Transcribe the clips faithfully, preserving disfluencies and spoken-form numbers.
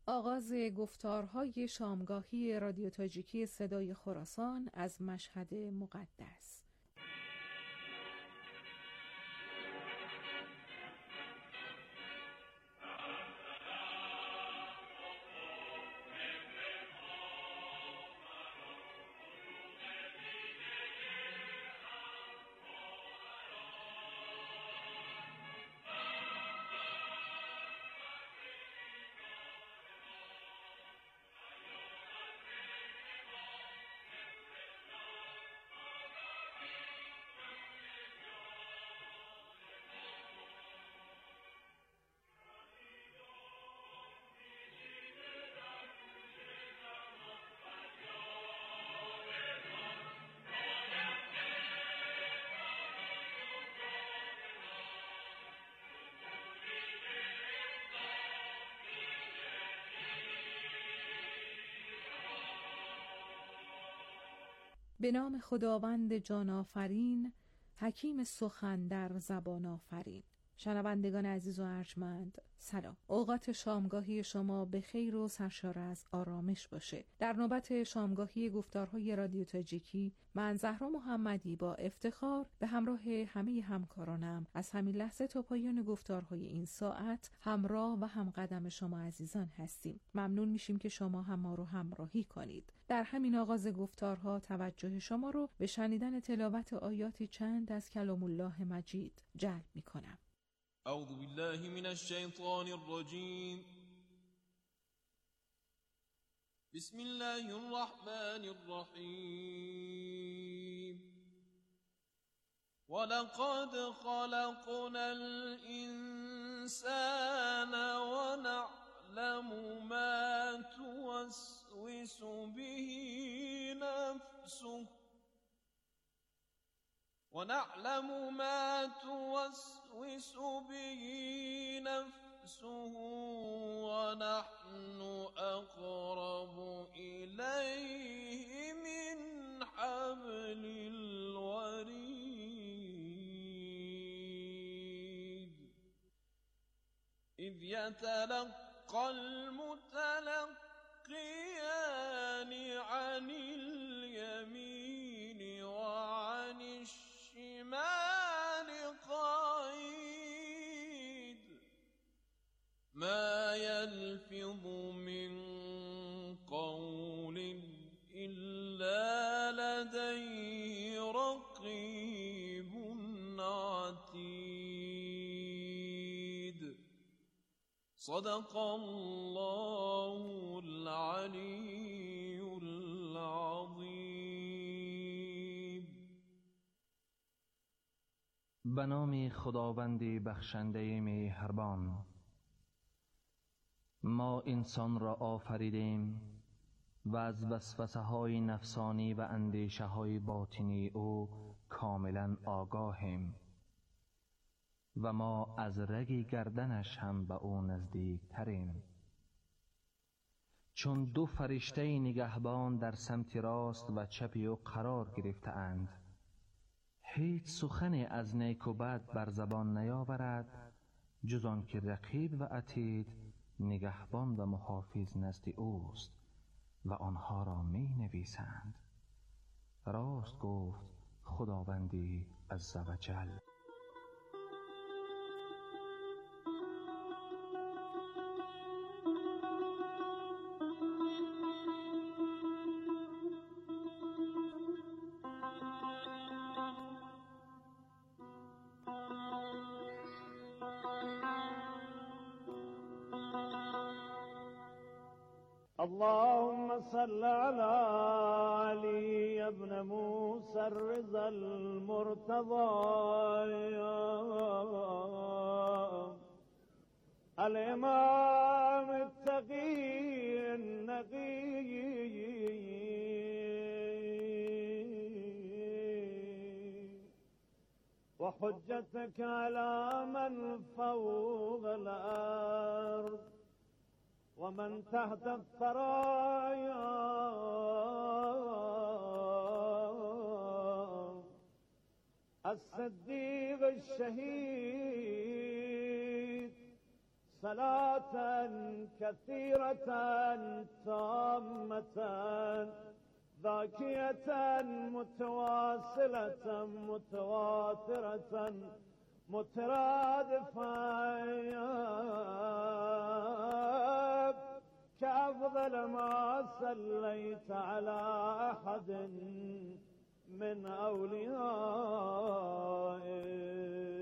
آغاز گفتارهای شامگاهی رادیو تاجیکی صدای خراسان از مشهد مقدس. به نام خداوند جان آفرین، حکیم سخن در زبان آفرین. شنوندگان عزیز و ارجمند، سلام. اوقات شامگاهی شما به خیر و سرشار از آرامش باشه. در نوبت شامگاهی گفتارهای رادیو تاجیکی، من زهرا محمدی با افتخار به همراه همه همکارانم از همین لحظه تا پایان گفتارهای این ساعت همراه و همقدم شما عزیزان هستیم. ممنون میشیم که شما هم ما رو همراهی کنید. در همین آغاز گفتارها توجه شما رو به شنیدن تلاوت آیاتی چند از کلام الله مجید جلب میکنم. اعوذ بالله من الشیطان الرجیم. بسم الله الرحمن الرحیم. ولقد خلقنا الانسان ونعلم ما توسوس به نفسه ونعلم ما توسوس به نفسه ونحن أقرب إليه من حبل الوريد إذ يتلقى المتلقيان عن اليمين وعن الشمال الشمال قعيد ما يلفظ من قول إلا لديه رقيب عتيد. صدق الله العلي العظيم. به نام خداوند بخشنده مهربان. ما انسان را آفریدیم و از وسوسه های نفسانی و اندیشه های باطنی او کاملا آگاهیم و ما از رگ گردنش هم به او نزدیک تریم. چون دو فرشته نگهبان در سمت راست و چپ او قرار گرفته اند، هیچ سخن از نیک و بد بر زبان نیاورد جز آن که رقیب و عتید نگهبان و محافظ نزد اوست و آنها را می نویسند. راست گفت خداوندی عزوجل. اللهم صل على علي بن موسى الرضا المرتضى الإمام التقي النقي وحجتك على من فوق الأرض ومن تحت الثرايا الصديق الشهيد صلاة كثيرة تامة ذاكية متواصلة متواترة مترادفة كأفضل ما صليت على أحد من أوليائك.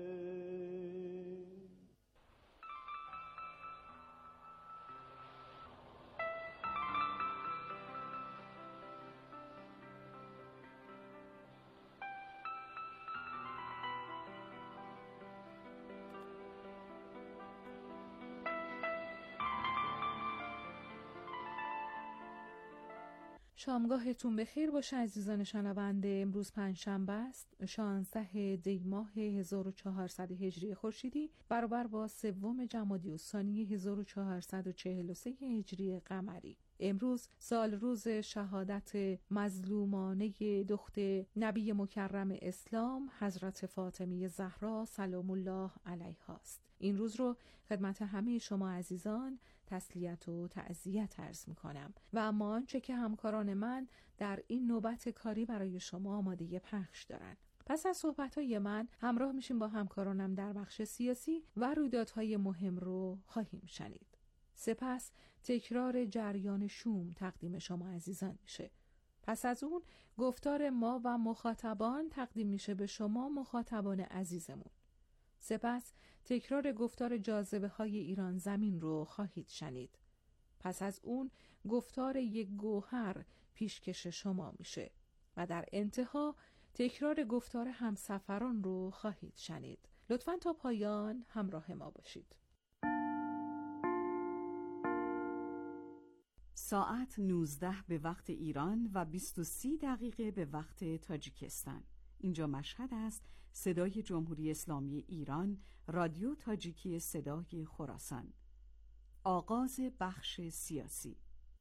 شامگاهتون بخیر باشه عزیزان شنونده. امروز پنجشنبه است، شانزده دی ماه هزار و چهارصد هجری خورشیدی برابر با سوم جمادی الثانی هزار و چهارصد و چهل و سه هجری قمری. امروز سال روز شهادت مظلومانه دخت نبی مکرم اسلام حضرت فاطمه زهرا سلام الله علیها است. این روز رو خدمت همه شما عزیزان تسلیت و تعزیت عرض میکنم و اما آنچه که همکاران من در این نوبت کاری برای شما آماده پخش دارن. پس از صحبت‌های من همراه میشیم با همکارانم در بخش سیاسی و رویدادهای مهم رو خواهیم شنید. سپس تکرار جریان شوم تقدیم شما عزیزان میشه. پس از اون گفتار ما و مخاطبان تقدیم میشه به شما مخاطبان عزیزمون. سپس تکرار گفتار جاذبه های ایران زمین رو خواهید شنید. پس از اون گفتار یک گوهر پیشکش شما میشه و در انتها تکرار گفتار همسفران رو خواهید شنید. لطفاً تا پایان همراه ما باشید. ساعت نوزده به وقت ایران و بیست و سی دقیقه به وقت تاجیکستان. اینجا مشهد است، صدای جمهوری اسلامی ایران، رادیو تاجیکی صدای خراسان. آغاز بخش سیاسی.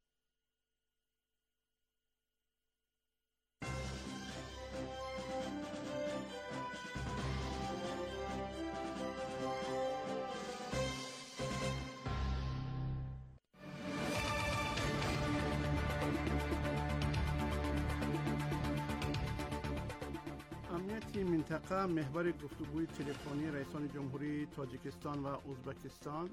امنیت منطقه محور گفتگوی تلفنی رئیسان جمهوری تاجیکستان و ازبکستان.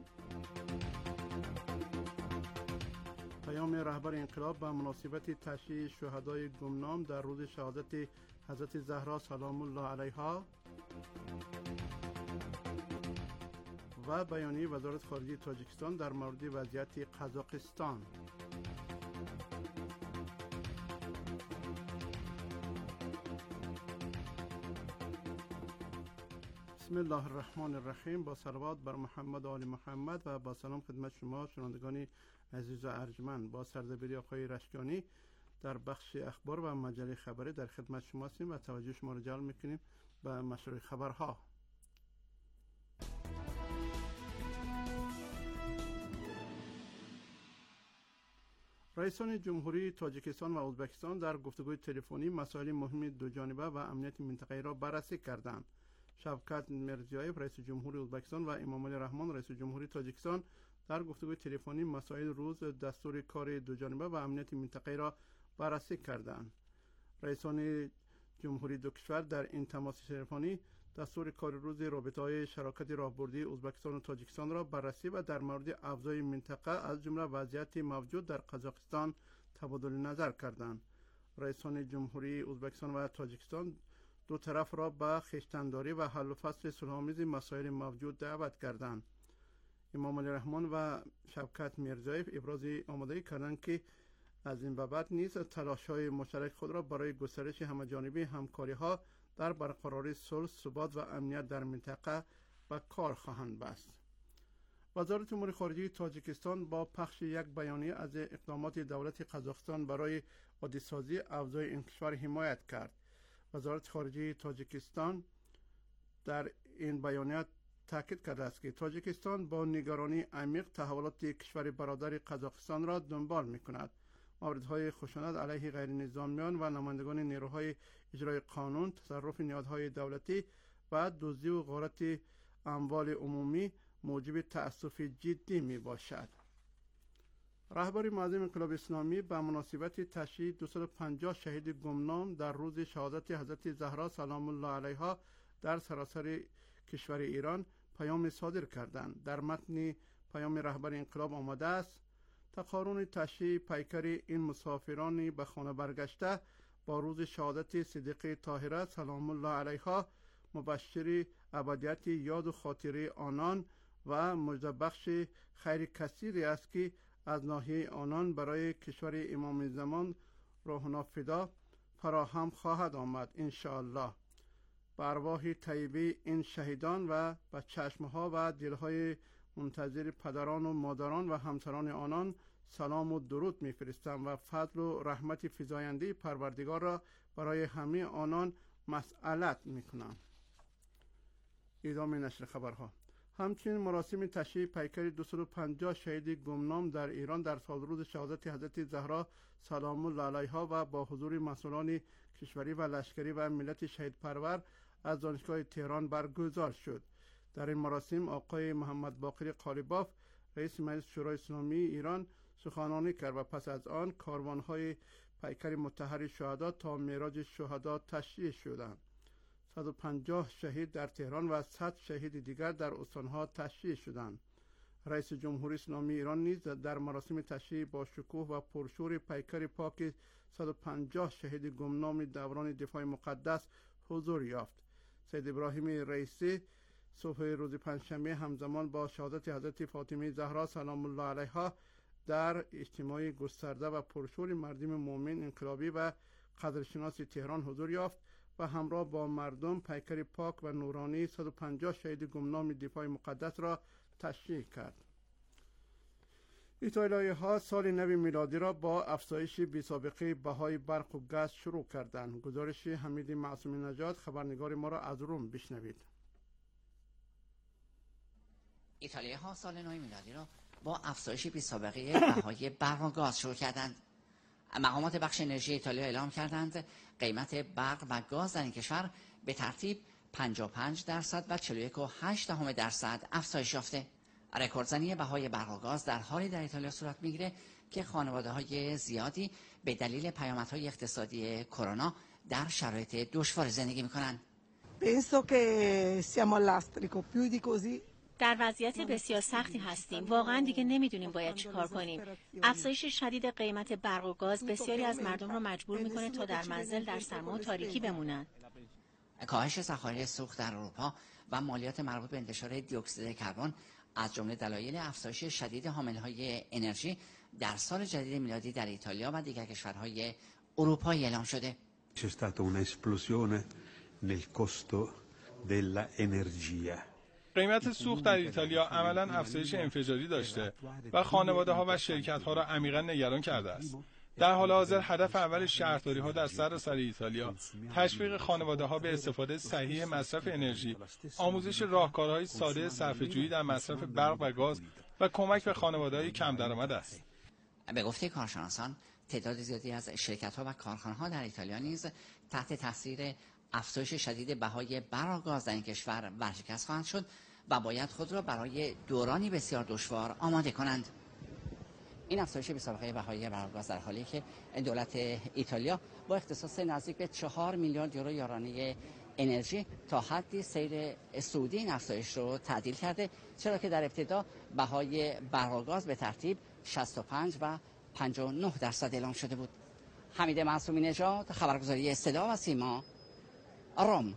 پیام رهبر انقلاب به مناسبت تشییع شهدای گمنام در روز شهادت حضرت زهرا سلام الله علیها و بیانیه وزارت خارجه تاجیکستان در مورد وضعیت قزاقستان. بسم الله الرحمن الرحیم. با صلوات بر محمد و آل محمد و با سلام خدمت شما شنوندگان عزیز و ارجمند. با سردبیری آقای رشکانی در بخش اخبار و مجله خبری در خدمت شما هستیم و توجه شما را جلب میکنیم به مشروع خبرها. رئیسان جمهوری تاجیکستان و ازبکستان در گفتگوی تلفنی مسائل مهم دو جانبه و امنیت منطقه‌ای را بررسی کردند. شوکت میرزیایف رئیس جمهوری ازبکستان و امامعلی رحمان رئیس جمهوری تاجیکستان در گفتگوی تلفنی مسائل روز دستور کار دو جانبه و امنیت منطقه‌ای را بررسی کردند. رئیسان جمهوری دو کشور در این تماس تلفنی دستور کار روز رابطه‌های شراکت راهبردی ازبکستان و تاجیکستان را بررسی و در مورد افزای منطقه از جمله وضعیت موجود در قزاقستان تبادل نظر کردند. رئیسان جمهوری ازبکستان و تاجیکستان دو طرف را به خویشتن‌داری و حل و فصل صلح‌آمیز مسائل موجود دعوت کردند. امامعلی رحمان و شوکت میرزیایف ابراز آمادگی کردند که از این بابت نیز تلاش‌های مشترک خود را برای گسترش همه‌جانبه همکاری‌ها در برقراری صلح، ثبات و امنیت در منطقه به کار خواهند بست. وزارت امور خارجه تاجیکستان با پخش یک بیانیه از اقدامات دولت قزاقستان برای عادی‌سازی افزای این کشور حمایت کرد. وزارت خارجه تاجیکستان در این بیانیه تاکید کرده است که تاجیکستان با نگرانی عمیق تحولات کشور برادر قزاقستان را دنبال می‌کند. موردهای خشونت علیه غیر نظامیان و نمایندگان نیروهای اجرای قانون، تصرف نهادهای دولتی و دزدی و غارت اموال عمومی موجب تأسف جدی می باشد. رهبر معظم انقلاب اسلامی به مناسبت تشییع دویست و پنجاه شهید گمنام در روز شهادت حضرت زهرا سلام الله علیها در سراسر کشور ایران پیام صادر کردند. در متن پیام رهبر انقلاب آمده است: تقارن تشییع پیکر این مسافران به خانه برگشته با روز شهادت صدیقه طاهره سلام الله علیها مبشر ابدیت یاد و خاطره آنان و مژده بخش خیر کثیری است که از ناحیه آنان برای کشور امام زمان روحنا فدا فراهم خواهد آمد انشاءالله. به ارواح طیبه این شهیدان و به چشمها و دلهای منتظر پدران و مادران و همسران آنان سلام و درود می‌فرستم و فضل و رحمت فزاینده پروردگار را برای همه آنان مسئلت می‌کنم. ادامه نشر خبرها. همچنین مراسم تشییع پیکر دویست و پنجاه شهید گمنام در ایران در سال روز شهادت حضرت زهرا سلام الله علیها و با حضور مسئولان کشوری و لشکری و ملت شهید پرور از دانشگاه تهران برگزار شد. در این مراسم آقای محمد باقر قالیباف رئیس مجلس شورای اسلامی ایران سخنرانی کرد و پس از آن کاروان‌های پیکر مطهر شهدا تا معراج شهدا تشییع شدند. صد و پنجاه شهید در تهران و صد شهید دیگر در استانها تشییع شدند. رئیس جمهوری اسلامی ایران نیز در مراسم تشییع با شکوه و پرشور پیکر پاک صد و پنجاه شهید گمنام دوران دفاع مقدس حضور یافت. سید ابراهیم رئیسی صبح روز پنجشنبه همزمان با شهادت حضرت فاطمه زهرا سلام الله علیها در اجتماع گسترده و پرشور مردم مؤمن انقلابی و قدرشناس تهران حضور یافت و همراه با مردم پیکر پاک و نورانی صد و پنجاه شهید گمنام دفاع مقدس را تشییع کرد. ایتالیایی ها سال نو میلادی را با افزایش بی‌سابقه بهای برق و گاز شروع کردند. گزارش حمید معصومی نژاد خبرنگار ما را از روم بشنوید. ایتالیایی ها سال نو میلادی را با افزایش بی‌سابقه بهای برق و گاز شروع کردند. مقامات بخش انرژی ایتالیا اعلام کردند قیمت برق و گاز در این کشور به ترتیب پنجاه و پنج درصد و چهل و یک و هشت دهم درصد افزایش یافته. رکوردزنی بهای برق و گاز در حالی در ایتالیا صورت میگیره که خانواده‌های زیادی به دلیل پیامدهای اقتصادی کرونا در شرایط دشوار زندگی میکنند. Penso che siamo all'astrico più di così. در وضعیت بسیار سختی هستیم. واقعا دیگه نمیدونیم باید چی کار کنیم. افزایش شدید قیمت برق و گاز بسیاری از مردم را مجبور میکنه تا در منزل در سرما و تاریکی بمونن. کاهش ذخایر سوخت در اروپا و مالیات مربوط به انتشار دی اکسید کربن از جمله دلایل افزایش شدید حاملهای انرژی در سال جدید میلادی در ایتالیا و دیگر کشورهای اروپایی اعلام شده. C'è stata un'esplosione nel costo dell'energia. قیمت سوخت در ایتالیا عملاً افزایش انفجاری داشته و خانواده‌ها و شرکت‌ها را عمیقاً نگران کرده است. در حال حاضر هدف اول شهرداری‌ها در سراسر ایتالیا تشویق خانواده‌ها به استفاده صحیح مصرف انرژی، آموزش راهکارهای ساده صرفه‌جویی در مصرف برق و گاز و کمک به خانواده‌های کم درآمد است. به گفته کارشناسان تعداد زیادی از شرکت‌ها و کارخانه‌ها در ایتالیا نیز تحت تاثیر افزایش شدید بهای برق و گاز در این کشور ورشکست خواهند شد و باید خود را برای دورانی بسیار دشوار آماده کنند. این افزایش بی‌سابقه بهای برق و گاز در حالی که دولت ایتالیا با اختصاص نزدیک به چهار میلیارد یورو یارانه انرژی تا حدی سیر سعودی این افزایش رو تعدیل کرده، چرا که در ابتدا بهای برق و گاز به ترتیب شصت و پنج و پنجاه و نه درصد اعلام شده بود. حمید معصومی نژاد، خبرگزاری صدا و سیما، روم.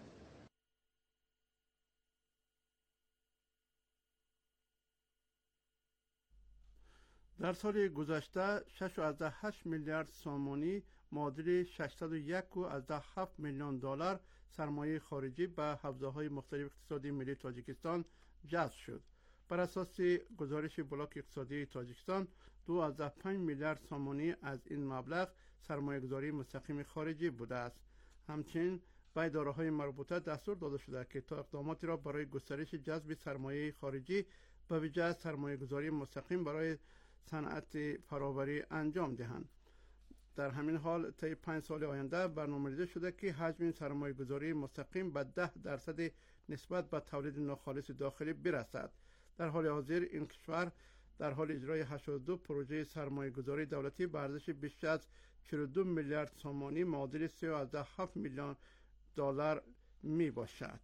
در سال گذشته شش و هشت میلیارد سومانی معادل ششصد و یک و هفت میلیون دلار سرمایه خارجی به حوزه‌های مختلف اقتصادی ملی تاجیکستان جذب شد. بر اساس گزارش بلاک اقتصادی تاجیکستان دو و پنج میلیارد سومانی از این مبلغ سرمایه‌گذاری مستقیم خارجی بوده است. همچنین به اداره‌های مربوطه دستور داده شده که تا اقداماتی را برای گسترش جذب سرمایه خارجی به ویژه از سرمایه‌گذاری مستقیم برای صنعت فراوری انجام دهند. در همین حال طی پنج سال آینده برنامه‌ریزی شده که حجم سرمایه‌گذاری مستقیم به ده درصد نسبت به تولید ناخالص داخلی برسد. در حال حاضر این کشور در حال اجرای هشتاد و دو پروژه سرمایه‌گذاری دولتی به ارزش بیش از چهل و دو میلیارد سومانی معادل سه و هفت میلیون دلار می باشد.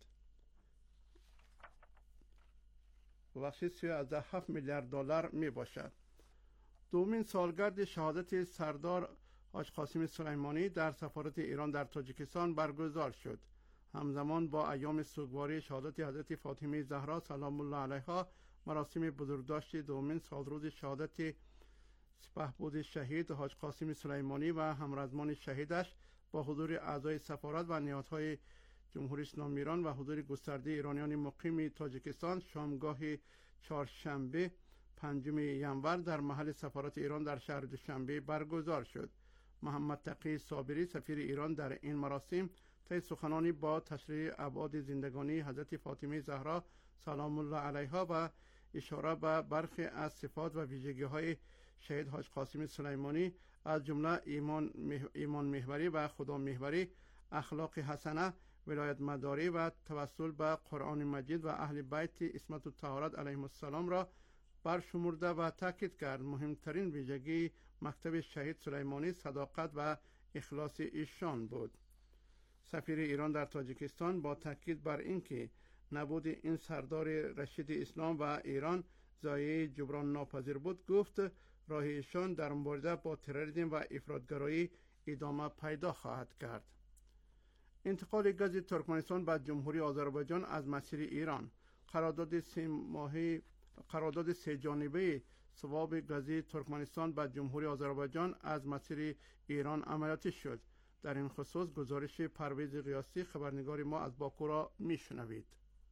بخشی سه و هفت میلیارد دلار می باشد. دومین سالگرد شهادت سردار حاج قاسم سلیمانی در سفارت ایران در تاجیکستان برگزار شد. همزمان با ایام سوگواری شهادت حضرت فاطمه زهرا سلام الله علیها، مراسم بزرگداشت دومین سالروز شهادت سپهبد شهید حاج قاسم سلیمانی و همرزمان شهیدش با حضور اعضای سفارت و نهادهای جمهوری اسلامی ایران و حضور گسترده ایرانیان مقیم تاجیکستان شامگاه چهارشنبه پنجم ژانویه در محل سفارت ایران در شهر دوشنبه برگزار شد. محمد تقی صابری سفیر ایران در این مراسم طی سخنانی با تشریح ابعاد زندگانی حضرت فاطمه زهرا سلام الله علیها و اشاره به برخی از صفات و ویژگی‌های شهید حاج قاسم سلیمانی از جمله ایمان ایمان محوری و خدا محوری، اخلاق حسنه، ولایت مداری و توسل به قرآن مجید و اهل بیت عصمت و طهارت علیهم السلام را برشمرده و تاکید کرد مهمترین ویژگی مکتب شهید سلیمانی صداقت و اخلاص ایشان بود. سفیر ایران در تاجیکستان با تاکید بر اینکه نبود این سردار رشید اسلام و ایران ضایعه جبران ناپذیر بود گفت راه ایشان در مبارزه با تروریسم و افراطگرایی ادامه پیدا خواهد کرد. انتقال گاز ترکمنستان به جمهوری آذربایجان از مسیر ایران. قرارداد سه ماهه قرارداد سه جانبه سواب گازی ترکمنستان به جمهوری آذربایجان از مسیر ایران عملیاتی شد. در این خصوص گزارش پرویز قیاسی خبرنگار ما از باکو را میشنوید.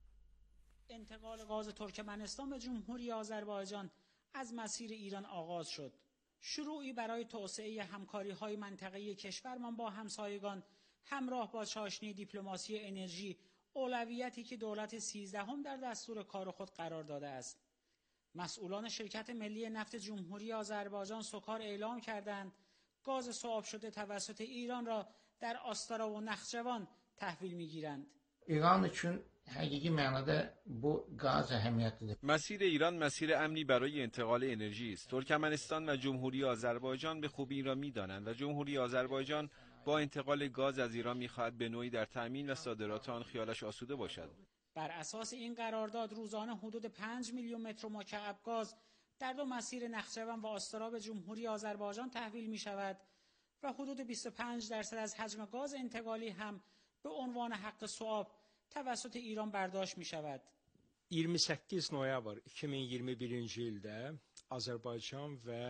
انتقال گاز ترکمنستان به جمهوری آذربایجان از مسیر ایران آغاز شد. شروعی برای توسعه همکاری‌های منطقه‌ای کشورمان با همسایگان همراه با چاشنی دیپلماسی انرژی، اولویتی که دولت سیزدهم در دستور کار خود قرار داده است. مسئولان شرکت ملی نفت جمهوری آذربایجان سوکار اعلام کردند گاز سواب شده توسط ایران را در آستارا و نخجوان تحویل می‌گیرند. ایران چون حقیقی معناده bu gaz ehemmiyetlidir. مسیر ایران مسیر امنی برای انتقال انرژی است. ترکمنستان و جمهوری آذربایجان به خوبی این را می‌دانند و جمهوری آذربایجان با انتقال گاز از ایران می‌خواهد به نوعی در تأمین و صادرات آن خیالش آسوده باشد. بر اساس این قرارداد روزانه حدود پنج میلیون متر مکعب گاز در دو مسیر نخجوان و آستارا به جمهوری آذربایجان تحویل می‌شود و حدود بیست و پنج درصد از حجم گاز انتقالی هم به عنوان حق سواب توسط ایران برداشت می شود. iyirmi səkkiz noyabr iki min iyirmi birinci ildə Azərbaycan və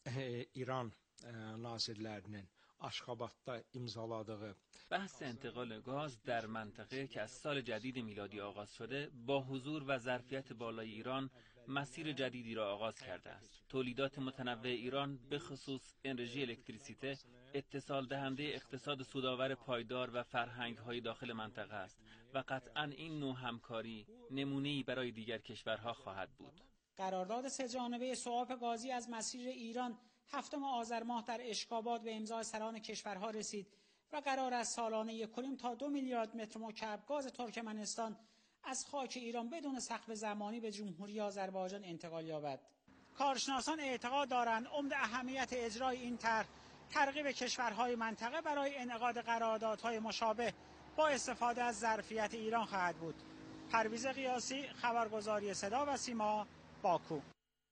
İran nazirlərinin Aşxabadda imzaladığı بحث انتقال گاز در منطقه که از سال جدید میلادی آغاز شده با حضور و ظرفیت بالای ایران مسیر جدیدی را آغاز کرده است. تولیدات متنوع ایران به خصوص انرژی الکتریسیته اتصال دهنده اقتصاد سودآور پایدار و فرهنگ‌های داخل منطقه است و قطعاً این نوع همکاری نمونه‌ای برای دیگر کشورها خواهد بود. قرارداد سه جانبه سواب گازی از مسیر ایران هفتم آذر ماه در اشکاباد به امضای سران کشورها رسید و قرار است سالانه یک و نیم تا دو میلیارد متر مکعب گاز ترکمنستان از خاک ایران بدون سقف زمانی به جمهوری آذربایجان انتقال یابد. کارشناسان اعتقاد دارند عمده اهمیت اجرای این طرح ترغیب کشورهای منطقه برای انعقاد قراردادهای مشابه با استفاده از ظرفیت ایران خواهد بود. پرویز قیاسی، خبرگزاری صدا و سیما، باکو.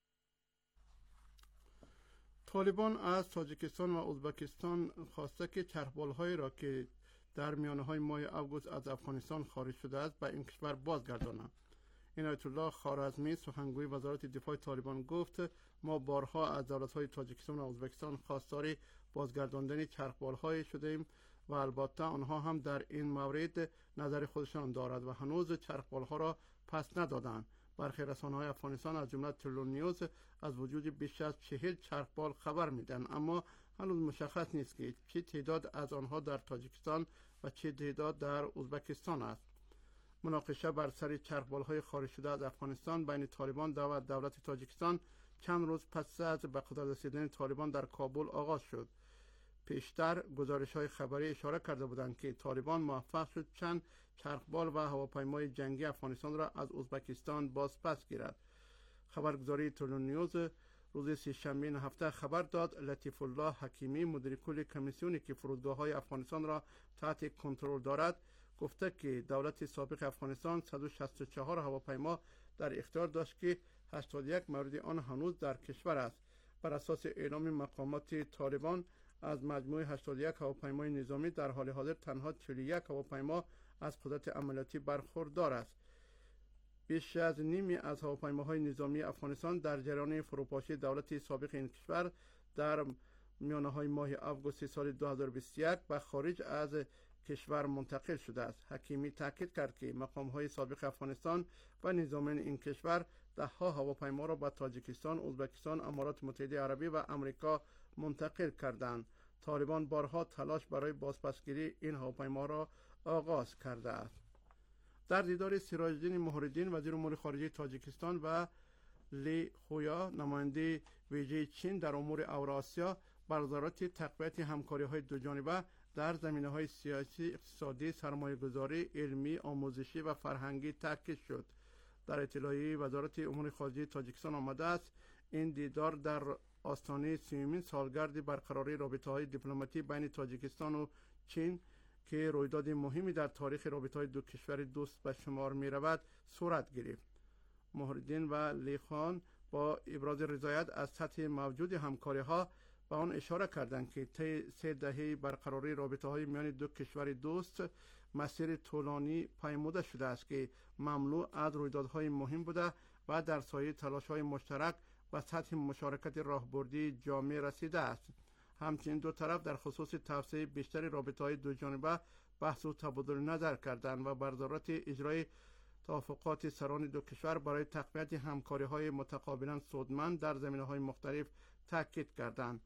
طالبان از تاجیکستان و ازبکستان خواسته که چرخبال‌هایی را که در میانه‌های ماه اوگوست از افغانستان خارج شده است به این کشور بازگردانند. عنایت الله خوارزمی سخنگوی وزارت دفاع طالبان گفت ما بارها از دولت‌های تاجیکستان و ازبکستان خواستار بازگرداندن چرخبال‌های شده ایم و البته آنها هم در این مورد نظر خودشان دارد و هنوز چرخبال‌ها را پس ندادند. برخی رسانه‌های افغانستان از جمله تلون نیوز از وجود بیش از چهل چرخبال خبر میدن، اما هنوز مشخص نیست که چه تعداد از آنها در تاجیکستان و چه تعداد در ازبکستان است. مناقشه بر سر چرخبال‌های خارج شده از افغانستان بین طالبان و دولت تاجیکستان چند روز پس از به قدرت رسیدن طالبان در کابل آغاز شد. پیشتر گزارش‌های خبری اشاره کرده بودند که طالبان موفق شد چند چرخبال و هواپیمای جنگی افغانستان را از ازبکستان بازپس گیرد. خبرگزاری تلونیوز روز سه‌شنبه این هفته خبر داد لطیف الله حکیمی مدیر کل کمیسیونی که فرودگاه‌های افغانستان را تحت کنترل دارد گفته که دولت سابق افغانستان صد و شصت و چهار هواپیما در اختیار داشت که هشتاد و یک مورد آن هنوز در کشور است. بر اساس اعلام مقامات طالبان از مجموع هشتاد و یک هواپیمای نظامی در حال حاضر تنها چهل و یک هواپیما از قدرت عملیاتی برخوردار است. بیش از نیمی از هواپیماهای نظامی افغانستان در جریان فروپاشی دولت سابق این کشور در میانه‌های ماه آگوست سال دو هزار و بیست و یک به خارج از کشور منتقل شده است. حکیمی تاکید کرد که مقام‌های سابق افغانستان و نظامیان این کشور ده‌ها هواپیما را به تاجیکستان، ازبکستان، امارات متحده عربی و آمریکا منتقل کردند. طالبان بارها تلاش برای بازپسگیری این هواپیما را آغاز کرده است. در دیدار سراج الدین مهرالدین وزیر امور خارجه تاجیکستان و لی خویا نماینده ویژه چین در امور اوراسیا بر ضرورت تقویت همکاری‌های دوجانبه در زمینه‌های سیاسی، اقتصادی، سرمایه‌گذاری، علمی، آموزشی و فرهنگی تاکید شد. در اطلاعیه وزارت امور خارجه تاجیکستان آمده است این دیدار در آستانه سیومین سالگرد برقراری رابطه‌های دیپلماتی بین تاجیکستان و چین که رویداد مهمی در تاریخ رابطه‌های دو کشور دوست به شمار می‌رود صورت گرفت. مهرالدین و لیخان با ابراز رضایت از سطح موجود همکاری‌ها به آن اشاره کردند که طی سه دهه برقراری رابطه‌های میان دو کشور دوست مسیر طولانی پیموده شده است که مملو از رویدادهای مهم بوده و در سایه تلاش‌های مشترک و سطح مشارکت راهبردی جامع رسیده است. همچنین دو طرف در خصوص توسعه بیشتر رابطه‌های دوجانبه بحث و تبادل نظر کردند و بر ضرورت اجرای توافقات سران دو کشور برای تقویت همکاری‌های متقابلاً سودمند در زمینه‌های مختلف تاکید کردند.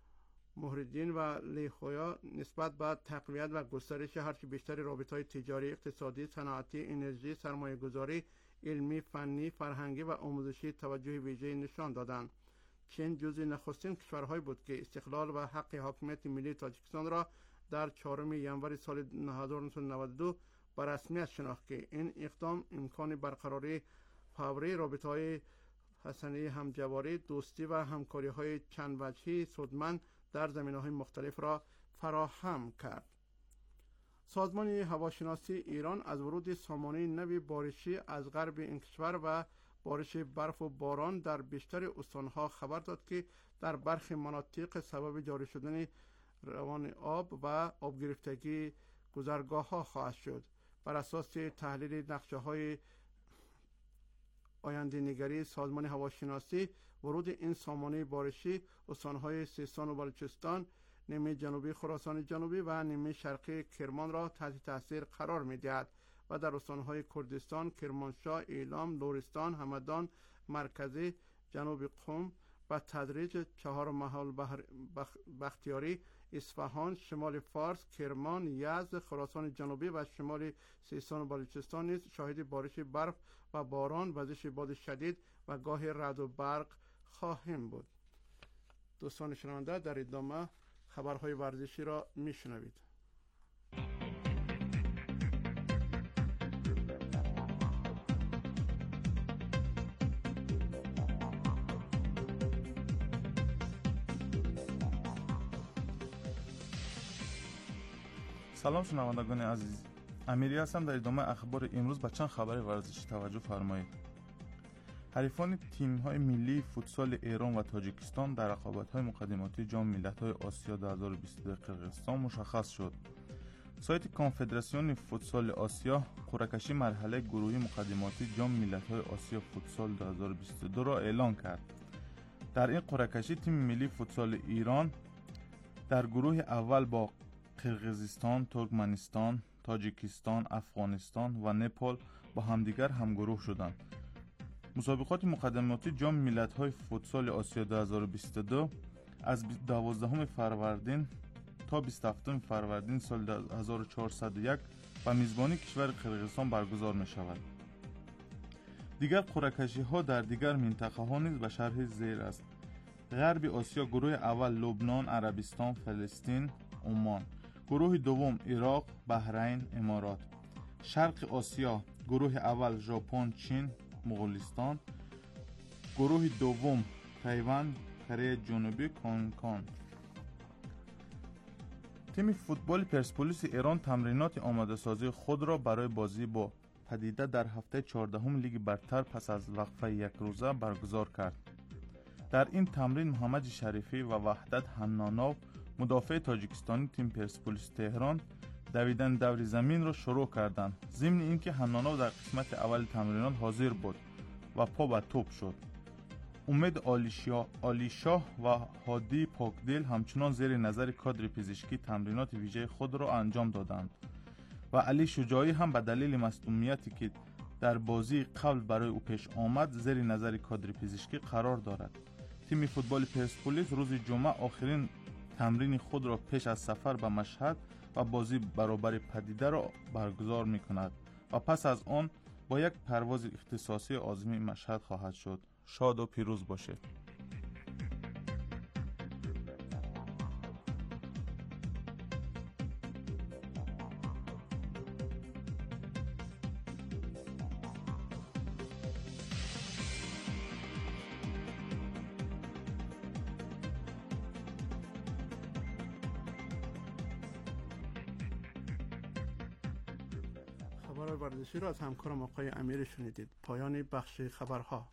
مهرالدین و لیخویا نسبت به تقویت و گسترش هرچه بیشتر رابطه‌های تجاری، اقتصادی، صنعتی، انرژی، سرمایه‌گذاری، علمی، فنی، فرهنگی و آموزشی توجه ویژه‌ای نشان دادند. چین جزو نخستین کشورهایی بود که استقلال و حق حاکمیت ملی تاجیکستان را در چهارم ژانویه سال هزار و نهصد و نود و دو به رسمیت شناخت که این اقدام امکان برقراری فوری رابطه‌های حسنه همجواری، دوستی و همکاری‌های چند وجهی سودمند در زمینه‌های مختلف را فراهم کرد. سازمان هواشناسی ایران از ورود سامانه نوی بارشی از غرب این کشور و بارش برف و باران در بیشتر استانها خبر داد که در برخی مناطق سبب جاری شدن روان آب و آب گرفتگی گذرگاه ها خواهد شد. بر اساس تحلیل نقشه های آینده نگری سازمان هواشناسی ورود این سامانه بارشی استانهای سیستان و بلوچستان، نیمه جنوبی خراسان جنوبی و نیمه شرقی کرمان را تحت تاثیر قرار می‌دهد و در استانهای کردستان، کرمانشاه، ایلام، لرستان، همدان، مرکزی، جنوب قم و تدریج چهار محل بخ... بختیاری، اصفهان، شمال فارس، کرمان، یزد، خراسان جنوبی و شمال سیستان و بلوچستان نیز شاهد بارش برف و باران، وزش باد شدید و گاه رعد و برق خواهیم بود. دوستان شنونده، در ادامه خبرهای ورزشی را میشنوید. سلام شنوندگان عزیز، امیری هستم. در ادامه اخبار امروز به چند خبر ورزشی توجه فرمایید. حریفان تیم‌های ملی فوتسال ایران و تاجیکستان در رقابت‌های مقدماتی جام ملت‌های آسیا دو هزار و بیست و دو قرقیزستان مشخص شد. سایت کنفدراسیون فوتسال آسیا قرعه‌کشی مرحله گروهی مقدماتی جام ملت‌های آسیا فوتسال دو هزار و بیست و دو را اعلام کرد. در این قرعه‌کشی تیم ملی فوتسال ایران در گروه اول با قرقیزستان، ترکمنستان، تاجیکستان، افغانستان و نپال با همدیگر همگروه شدند. مسابقات مقدماتی جام ملت‌های فوتسال آسیا دو هزار و بیست و دو از دوازدهم فروردین تا بیست و هفتم فروردین سال هزار و چهارصد و یک و میزبانی کشور قرقیزستان برگزار می‌شود. دیگر قرعه‌کشی‌ها در دیگر منطقه‌ها نیز به شرح زیر است. غرب آسیا گروه اول لبنان، عربستان، فلسطین، عمان. گروه دوم عراق، بحرین، امارات. شرق آسیا گروه اول ژاپن، چین، مغولستان. گروه دوم تایوان، کره جنوبی، کنکان. تیم فوتبال پرسپولیس ایران تمرینات آماده سازی خود را برای بازی با پدیده در هفته چهاردهم لیگ برتر پس از وقفه یک روزه برگزار کرد. در این تمرین محمد شریفی و وحدت حناناو مدافع تاجیکستانی تیم پرسپولیس تهران دویدن دور زمین را شروع کردند. ضمن اینکه حناناو در قسمت اول تمرینات حاضر بود و پا به توپ شد. امید عالیشاه و هادی پاکدل همچنان زیر نظر کادر پزشکی تمرینات ویژه خود را انجام دادند و علی شجاعی هم به دلیل مصدومیتی که در بازی قبل برای او پیش آمد زیر نظر کادر پزشکی قرار دارد. تیم فوتبال پرسپولیس روز جمعه آخرین تمرین خود را پیش از سفر به مشهد و بازی برابر پدیده را برگزار می کند و پس از آن با یک پرواز اختصاصی عازم مشهد خواهد شد. شاد و پیروز باشید. خبر ورزشی را از همکارم آقای امیر شنیدید. پایان بخش خبرها.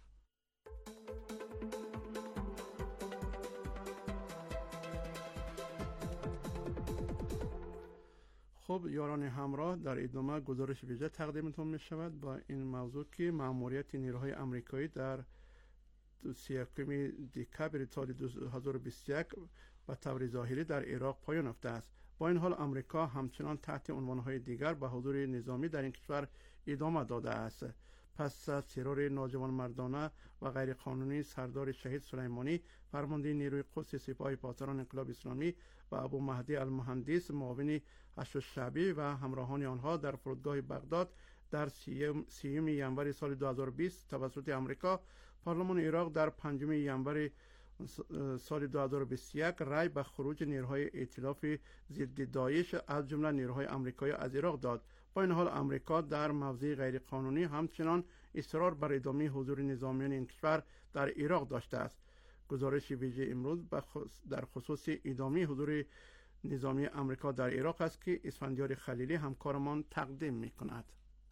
خب یاران همراه، در ادامه گزارش ویژه تقدیمتون می شود با این موضوع که مأموریت نیروهای آمریکایی در سی و یکم دکبر سال دو هزار و بیست و یک به طور ظاهری در عراق پایان یافته است. با این حال آمریکا همچنان تحت عنوانهای دیگر به حضور نظامی در این کشور ادامه داده است. پس از ترور ناجوانمردانه و غیرقانونی سردار شهید سلیمانی فرمانده نیروی قدس سپاه پاسداران انقلاب اسلامی و ابو مهدی المهندس معاون اشرف شعبی و همراهان آنها در فرودگاه بغداد در سیوم ژانویه سال دو هزار و بیست توسط آمریکا، پارلمان عراق در پنجم ژانویه سال دو هزار و بیست و یک رأی به خروج نیروهای ائتلاف ضد داعش از جمله نیروهای آمریکایی از عراق داد. با این حال آمریکا در موضع غیرقانونی همچنان اصرار بر ادامه حضور نظامیان این کشور در عراق داشته است. گزارش ویژه امروز در خصوص ادامه حضور نظامی آمریکا در عراق است که اسفندیار خلیلی همکارمان تقدیم می کند.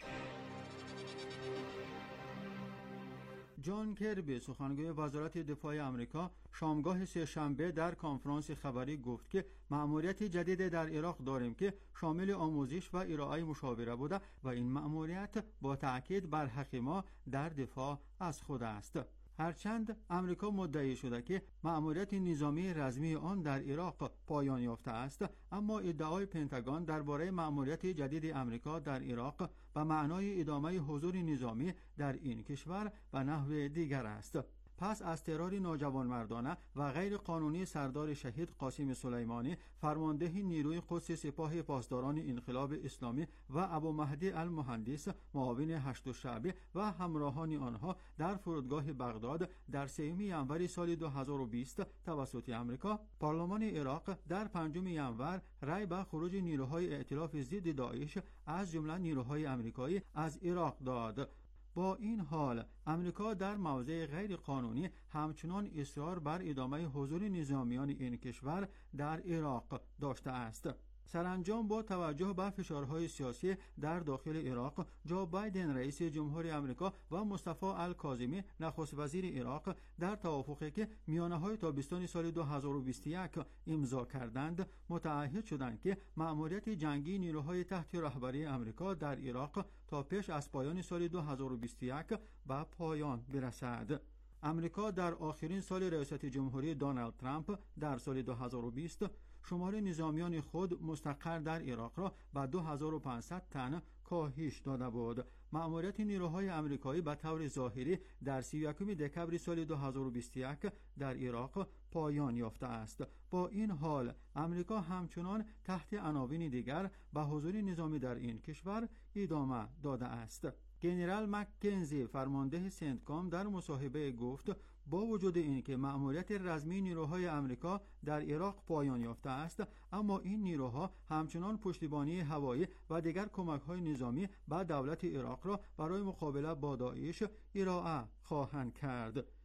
جان کربی سخنگوی وزارت دفاع آمریکا شامگاه سه‌شنبه در کنفرانس خبری گفت که مأموریت جدید در عراق داریم که شامل آموزش و ارائه مشاوره بوده و این مأموریت با تأکید بر حق ما در دفاع از خود است. هرچند امریکا مدعی شده که مأموریت نظامی رسمی آن در عراق پایان یافته است، اما ادعای پنتاگون درباره مأموریت جدید امریکا در عراق به معنای ادامه حضور نظامی در این کشور به نحو دیگر است. پس از ترور ناجوانمردانه و غیر قانونی سردار شهید قاسم سلیمانی فرمانده نیروی قدس سپاه پاسداران انقلاب اسلامی و ابو مهدی المهندس معاون هشت شعبه و همراهان آنها در فرودگاه بغداد در سوم ژانویه سال دو هزار و بیست توسط آمریکا، پارلمان عراق در پنجم ژانویه رأی به خروج نیروهای ائتلاف ضد داعش از جمله نیروهای آمریکایی از عراق داد. با این حال امریکا در موضع غیر قانونی همچنان اصرار بر ادامه حضور نظامیان این کشور در عراق داشته است. سرانجام با توجه به فشارهای سیاسی در داخل عراق، جو بایدن رئیس جمهور آمریکا و مصطفی الکاظمی نخست وزیر عراق در توافقی که میانه‌های تابستان سال دو هزار و بیست و یک امضا کردند متعهد شدند که مأموریت جنگی نیروهای تحت رهبری آمریکا در عراق تا پیش از پایان سال دو هزار و بیست و یک به پایان برسد. آمریکا در آخرین سال ریاست جمهوری دونالد ترامپ در سال دو هزار و بیست شمار نظامیان خود مستقر در عراق را به دو هزار و پانصد تن کاهش داده بود. مأموریت نیروهای آمریکایی به طور ظاهری در سی و یکم دکبر سال دو هزار و بیست و یک در عراق پایان یافته است. با این حال آمریکا همچنان تحت عناوین دیگر به حضور نظامی در این کشور ادامه داده است. ژنرال مککنزی فرمانده سنتکام در مصاحبه گفت با وجود اینکه مأموریت رسمی نیروهای آمریکا در عراق پایان یافته است، اما این نیروها همچنان پشتیبانی هوایی و دیگر کمک‌های نظامی به دولت عراق را برای مقابله با داعش ارائه خواهند کرد.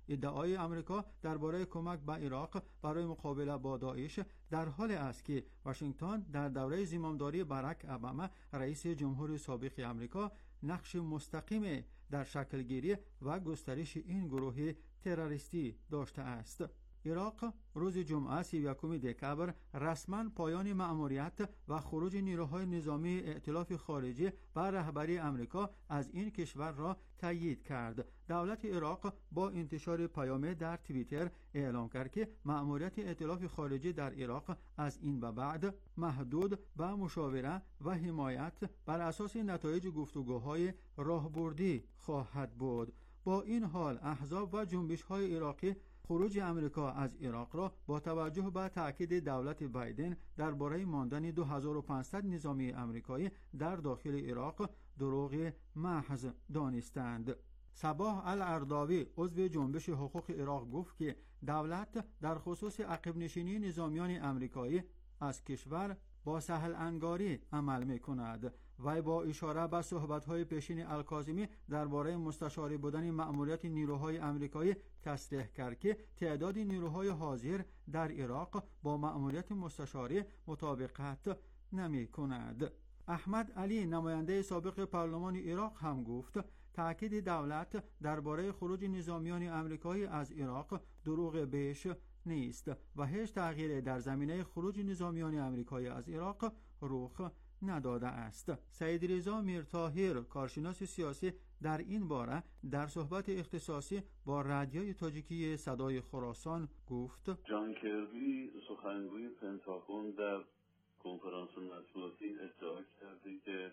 ادعای آمریکا درباره کمک به عراق برای مقابله با داعش در حال است که واشنگتن در دوره زمامداری باراک اوباما رئیس جمهور سابق آمریکا نقش مستقیم در شکلگیری و گسترش این گروه تروریستی داشته است. عراق روز جمعه سی و یکم دکبر رسما پایان مأموریت و خروج نیروهای نظامی ائتلاف خارجی و رهبری آمریکا از این کشور را تایید کرد. دولت عراق با انتشار پیام در توییتر اعلام کرد که مأموریت ائتلاف خارجی در عراق از این به بعد محدود به مشاوره و حمایت بر اساس نتایج گفتگوهای راهبردی خواهد بود. با این حال احزاب و جنبش‌های عراقی خروج آمریکا از عراق را با توجه به تأکید دولت بایدن درباره ماندن دو هزار و پانصد نظامی آمریکایی در داخل عراق دروغ محض دانستند. صباح الارداوی عضو جنبش حقوق عراق گفت که دولت در خصوص عقب نشینی نظامیان آمریکایی از کشور با سهل انگاری عمل می کند و با اشاره به صحبت‌های پیشین الکاظمی درباره مستشاری بودن مأموریت نیروهای آمریکایی تصریح کرد که تعداد نیروهای حاضر در عراق با مأموریت مستشاری مطابقت نمی کند. احمد علی نماینده سابق پارلمان عراق هم گفت تأکید دولت درباره خروج نظامیان آمریکایی از عراق دروغ بیش نیست و هیچ تغییری در زمینه خروج نظامیان آمریکایی از عراق رخ نداده است. سید رضا میرطاهر کارشناس سیاسی در این باره در صحبت اختصاصی با رادیوی تاجیکی صدای خراسان گفت جان کربی سخنگوی پنتاگون در کنفرانس مطبوعاتی ادعا کرده که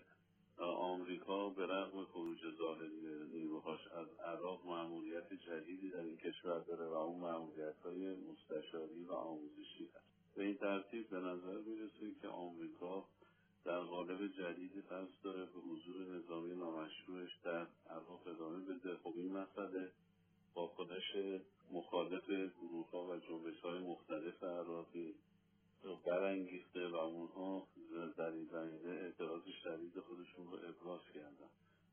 آمریکا به رغم خروج ظاهری نیروهاش از عراق مأموریت جدیدی در این کشور داره و اون مأموریت‌های مستشاری و آموزشی هست. به این ترتیب به نظر میرسه که آمریکا در قالب جدیدی قصد داره به حضور نظامی نامشروعش در عراق ادامه بده. خب این مسئله واکنش مخالف گروه‌ها و جنبش‌های مختلف عراقی برانگیخته و اونها در این زمینه اعتراض شدید خودشون رو ابراز کردن.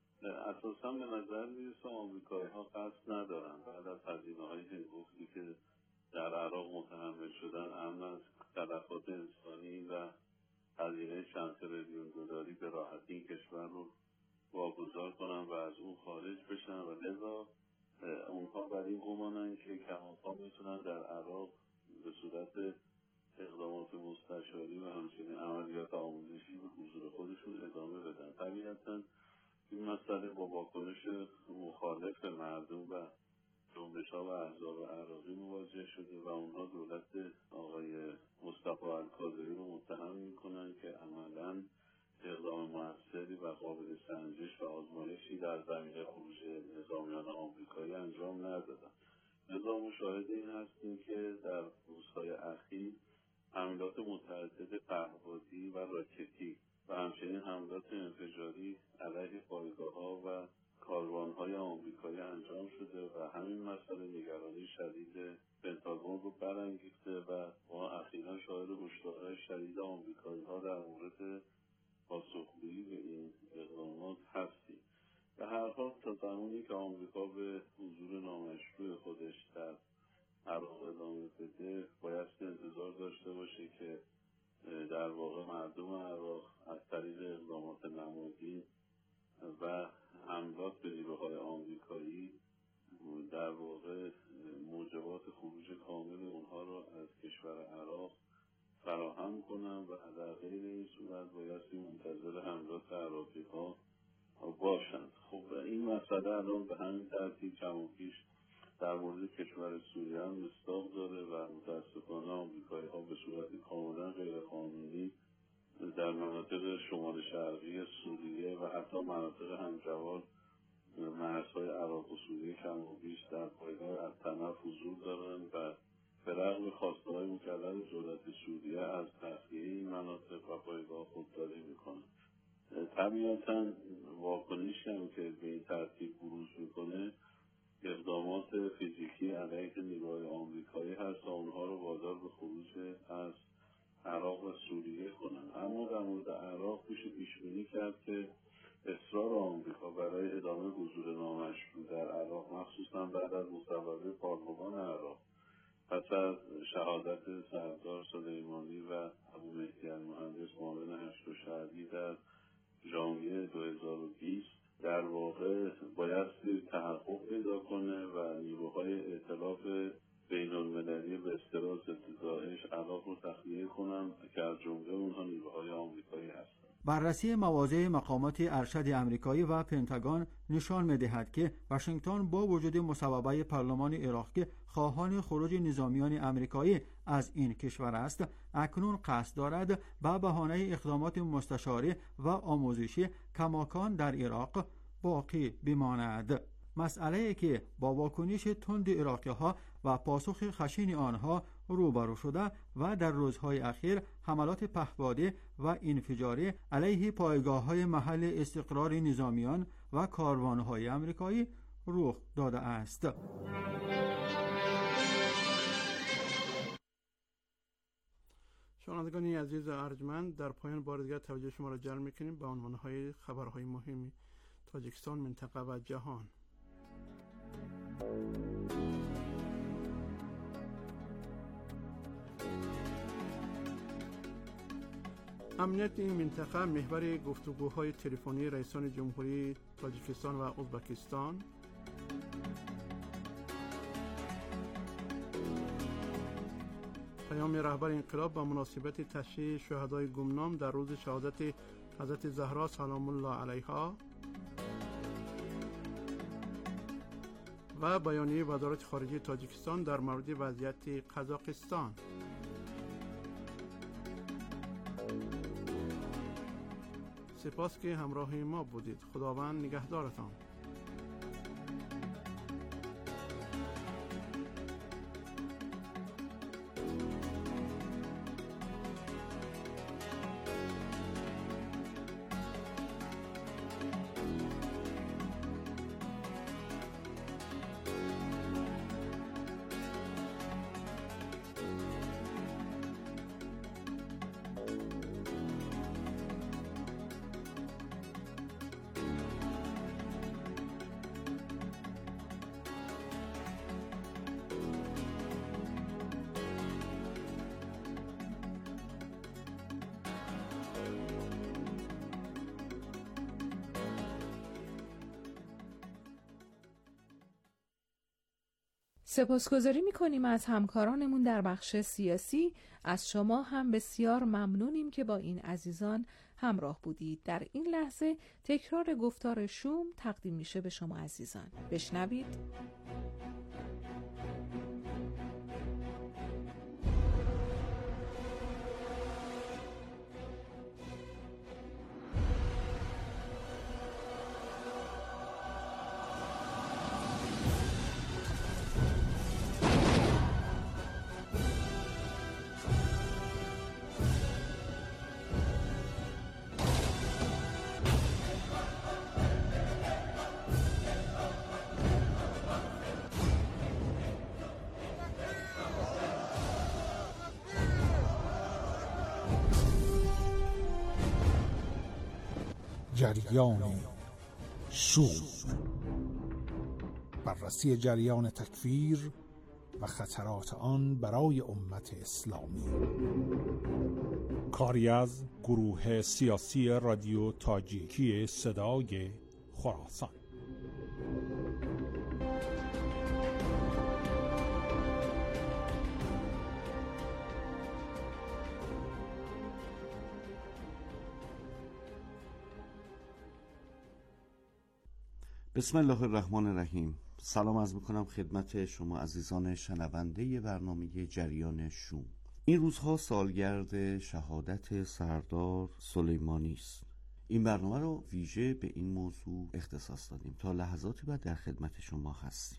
اساسا به نظر میرسه آمریکایی‌ها قصد ندارن بعد از هزینه‌های هنگفتی که در عراق متحمل شدن امن از تلفات انسانی و هزینه چند تریلیون دلاری به راحتی این کشور رو واگذار کنن و از اون خارج بشن و لذا اونها بر این گمانن که کماکان میتونن در عراق به صورت اقدامات مستشاری و همچنین عملیات آموزشی به حضور خودشون ادامه بدن. طبیعتاً این مسئله با واکنش مخالف مردم و جنبش‌ها و احزاب عراقی مواجه شده و اونها دولت آقای مصطفی الکاظمی رو متهم میکنن که عملاً اقدام موثری و قابل سنجش و آزمایشی در زمینه خروج نظامیان آمریکایی انجام ندادن. لذا مشاهده این هستیم که در روزهای اخیر حملات متعدد پهپادی و راکتی و همچنین حملات انفجاری علیه پایگاه‌ها و کاروان‌های آمریکایی انجام شده و همین مسئله نگرانی شدید پنتاگون رو برانگیخته و ما اخیراً شاهد هشدارهای شدید آمریکایی‌ها در مورد پاسخگویی به این اقدامات هستیم. به هر حال تا زمانی که آمریکا به حضور نامشروع خودش در عراق ادامه بده بایستی انتظار داشته باشه که در واقع مردم عراق از طریق اقدامات نمادین و حملات به نیروهای آمریکایی در واقع موجبات خروج کامل اونها رو از کشور عراق فراهم کنن و در غیر این صورت بایستی منتظر حملات عراقی ها باشند. خب این مسئله الان به همین ترتیب کم و بیش در مورد کشور سوریه هم مصداق داره و متاسفانه آمریکایی ها به صورت کاملا غیرقانونی در مناطق شمال شرقی سوریه و حتی مناطق همجوار مرزهای عراق و سوریه کم و بیش در پایگاه الطنف حضور دارن و به رغم خواسته‌های مکرر دولت سوریه از تخلیه این مناطق و پایگاه خودداری میکنن. طبیعتا واکنشی هم که به این ترتیب بروز میکنه اقدامات فیزیکی علیه نیروهای آمریکایی هست و اونها رو وادار به خروج از عراق و سوریه کنن. اما در مورد عراق میشه پیش بینی کرد که اصرار آمریکا برای ادامه حضور نامشروع در عراق، مخصوصا بعد از مصوبه پارلمان عراق پس از شهادت سردار سلیمانی و ابو مهدی المهندس معاون هشت شهری در ژانویه دو هزار و بیست در واقع بایستی تحقق پیدا کنه و نیروهای ائتلاف بین المللی به اصطلاح ضد داعش عراق رو تخلیه کنن که از جمله اونها نیروهای آمریکایی هستند. بررسی مواضع مقامات ارشد آمریکایی و پنتاگون نشان می‌دهد که واشنگتن با وجود مصوبه پارلمان عراق که خواهان خروج نظامیان آمریکایی از این کشور است، اکنون قصد دارد به بهانه اقدامات مستشاری و آموزشی کماکان در عراق باقی بماند. مسئله که با واکنش تند عراقی‌ها و پاسخ خشن آنها روبرو شده و در روزهای اخیر حملات پهپادی و انفجاری علیه پایگاه‌های محل استقرار نظامیان و کاروان‌های آمریکایی رخ داده است. شنوندگان عزیز و ارجمند، در پایان بار دیگر توجه شما را جلب می‌کنیم به عنوان‌های خبرهای مهم تاجیکستان، منطقه و جهان. امنیت این منطقه محور گفتگوهای تلفنی رئیسان جمهوری تاجیکستان و ازبکستان. پیام رهبر انقلاب به مناسبت تشییع شهدای گمنام در روز شهادت حضرت زهرا سلام الله علیها و بیانیه وزارت خارجه تاجیکستان در مورد وضعیت قزاقستان. سپاس که همراه ما بودید. خداوند نگهدارتان. سپاسگزاری می‌کنیم از همکارانمون در بخش سیاسی. از شما هم بسیار ممنونیم که با این عزیزان همراه بودید. در این لحظه تکرار گفتار شوم تقدیم میشه به شما عزیزان. بشنوید. جریان شوم، بررسی جریان تکفیر و خطرات آن برای امت اسلامی. کاری از گروه سیاسی رادیو تاجیکی صدای خراسان. بسم الله الرحمن الرحیم. سلام عرض میکنم خدمت شما عزیزان شنونده برنامه جریان شوم. این روزها سالگرد شهادت سردار سلیمانی است. این برنامه رو ویژه به این موضوع اختصاص دادیم. تا لحظاتی بعد در خدمت شما هستیم.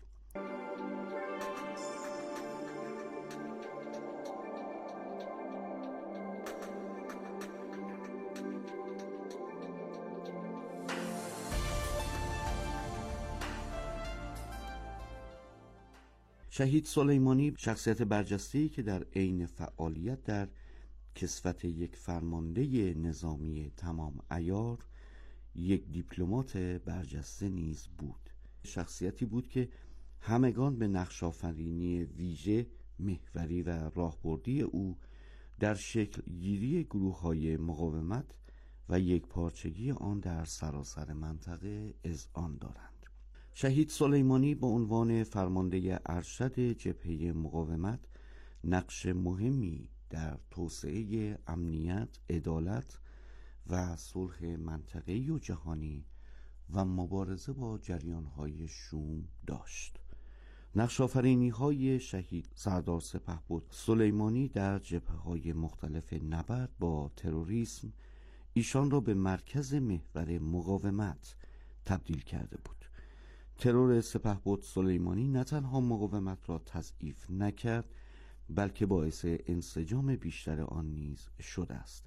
شهید سلیمانی شخصیت برجسته‌ای که در عین فعالیت در کسوت یک فرمانده نظامی تمام عیار یک دیپلمات برجسته نیز بود. شخصیتی بود که همگان به نقش‌آفرینی ویژه، محوری و راهبردی او در شکل گیری گروه‌های مقاومت و یک پارچگی آن در سراسر منطقه اذعان دارند. شهید سلیمانی به عنوان فرمانده ارشد جبهه مقاومت نقش مهمی در توسعه امنیت، عدالت و صلح منطقه‌ای و جهانی و مبارزه با جریان‌های شوم داشت. نقش‌آفرینی‌های شهید سردار سپهبد سلیمانی در جبهه‌های مختلف نبرد با تروریسم ایشان را به مرکز محور مقاومت تبدیل کرده بود. ترور سپهبد سلیمانی نه تنها مقاومت را تضعیف نکرد، بلکه باعث انسجام بیشتر آن نیز شده است.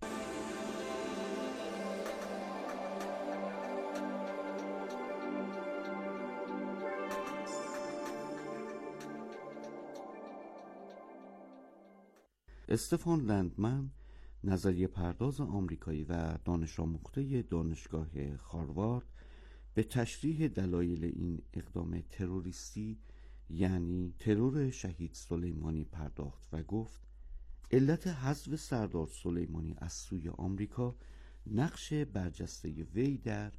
استفان لندمن، نظریه پرداز آمریکایی و دانش آموخته دانشگاه هاروارد، به تشریح دلایل این اقدام تروریستی یعنی ترور شهید سلیمانی پرداخت و گفت علت حذف سردار سلیمانی از سوی آمریکا نقش برجسته وی در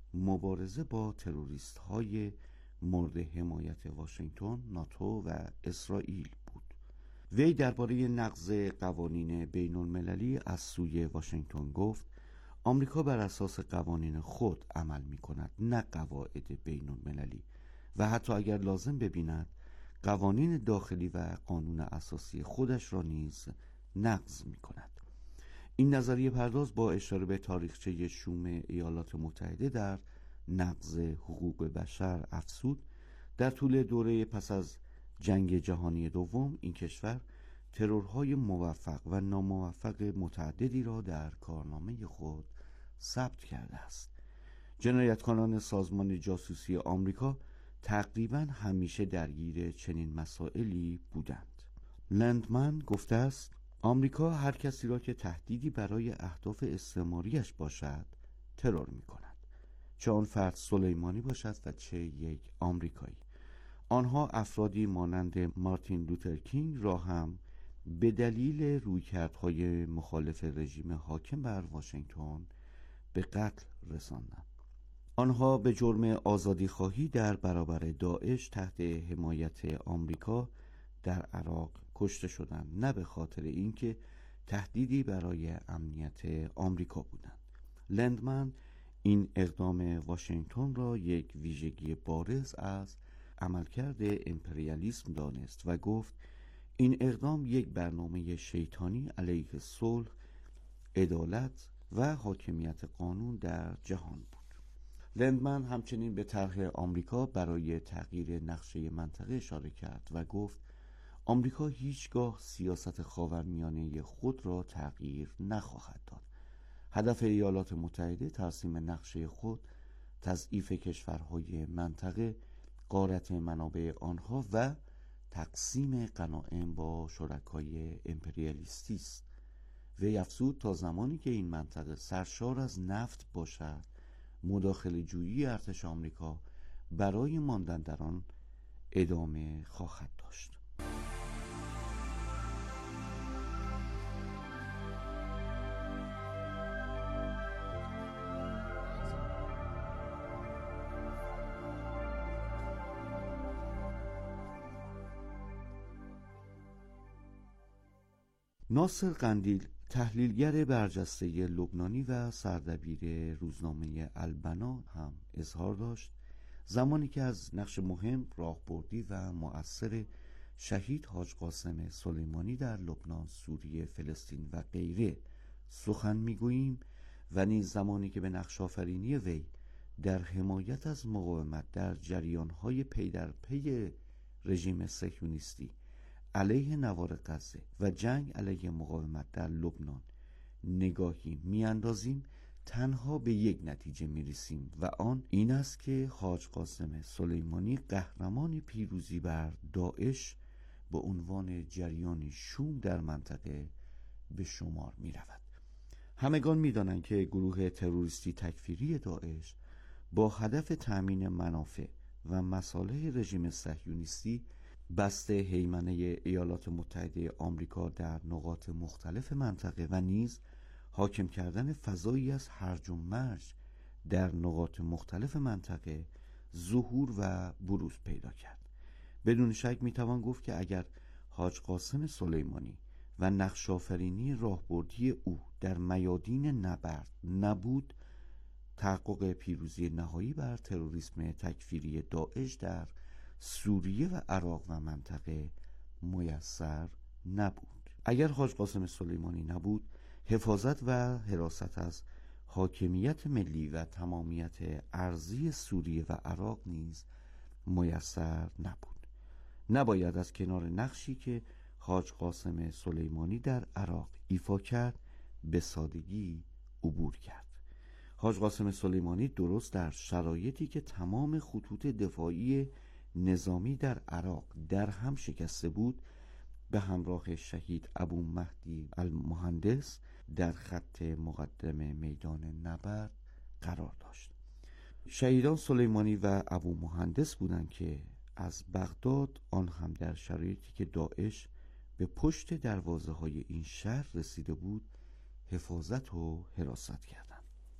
مبارزه با تروریست های مورد حمایت واشنگتن، ناتو و اسرائیل بود. وی درباره نقض قوانین بین المللی از سوی واشنگتن گفت آمریکا بر اساس قوانین خود عمل می کند، نه قواعد بین المللی، و حتی اگر لازم ببیند قوانین داخلی و قانون اساسی خودش را نیز نقض می کند. این نظریه پرداز با اشاره به تاریخچه شوم ایالات متحده در نقض حقوق بشر افزود در طول دوره پس از جنگ جهانی دوم این کشور ترورهای موفق و ناموفق متعددی را در کارنامه خود ثبت کرده است. جنایتکاران سازمان جاسوسی آمریکا تقریباً همیشه درگیر چنین مسائلی بودند. لندمن گفته است آمریکا هر کسی را که تهدیدی برای اهداف استعماریش باشد ترور می کند، چه آن فرد سلیمانی باشد و چه یک آمریکایی. آنها افرادی مانند مارتین لوتر کینگ را هم به دلیل رویکردهای مخالف رژیم حاکم بر واشنگتن به قتل رساندند. آنها به جرم آزادی خواهی در برابر داعش تحت حمایت آمریکا در عراق کشته شدند، نه به خاطر اینکه تهدیدی برای امنیت آمریکا بودند. لندمن این اقدام واشنگتن را یک ویژگی بارز از عملکرد امپریالیسم دانست و گفت این اقدام یک برنامه شیطانی علیه صلح، عدالت و حاکمیت قانون در جهان بود. لندمن همچنین به طرح آمریکا برای تغییر نقشه منطقه اشاره کرد و گفت آمریکا هیچگاه سیاست خاورمیانه خود را تغییر نخواهد داد. هدف ایالات متحده ترسیم نقشه خود، تضعیف کشورهای منطقه، غارت منابع آنها و تقسیم غنایم با شرکای امپریالیستی است. وی افزود تا زمانی که این منطقه سرشار از نفت باشد، مداخله جویی ارتش آمریکا برای ماندن در آن ادامه خواهد داشت. ناصر قندیل، تحلیلگر برجسته لبنانی و سردبیر روزنامه البنا، هم اظهار داشت زمانی که از نقش مهم، راهبردی و مؤثر شهید حاج قاسم سلیمانی در لبنان، سوریه، فلسطین و غیره سخن میگوییم و نیز زمانی که به نقش آفرینی وی در حمایت از مقاومت در جریان‌های پی در پی رژیم صهیونیستی علیه نوار غزه و جنگ علیه مقاومت در لبنان نگاهی میاندازیم، تنها به یک نتیجه میرسیم و آن این است که حاج قاسم سلیمانی قهرمان پیروزی بر داعش به عنوان جریانی شوم در منطقه به شمار می رود. همگان می‌دانند که گروه تروریستی تکفیری داعش با هدف تأمین منافع و مصالح رژیم صهیونیستی بسته هیمنه ایالات متحده آمریکا در نقاط مختلف منطقه و نیز حاکم کردن فضایی از هرج و مرج در نقاط مختلف منطقه ظهور و بروز پیدا کرد. بدون شک میتوان گفت که اگر حاج قاسم سلیمانی و نقش‌آفرینی راهبردی او در میادین نبرد نبود، تحقق پیروزی نهایی بر تروریسم تکفیری داعش در سوریه و عراق و منطقه میسر نبود. اگر حاج قاسم سلیمانی نبود، حفاظت و حراست از حاکمیت ملی و تمامیت ارضی سوریه و عراق نیز میسر نبود. نباید از کنار نقشی که حاج قاسم سلیمانی در عراق ایفا کرد به سادگی عبور کرد. حاج قاسم سلیمانی درست در شرایطی که تمام خطوط دفاعی نظامی در عراق در هم شکسته بود، به همراه شهید ابو مهدی المهندس در خط مقدم میدان نبرد قرار داشت. شهیدان سلیمانی و ابو مهندس بودند که از بغداد، آن هم در شرایطی که داعش به پشت دروازه های این شهر رسیده بود، حفاظت و حراست کردند.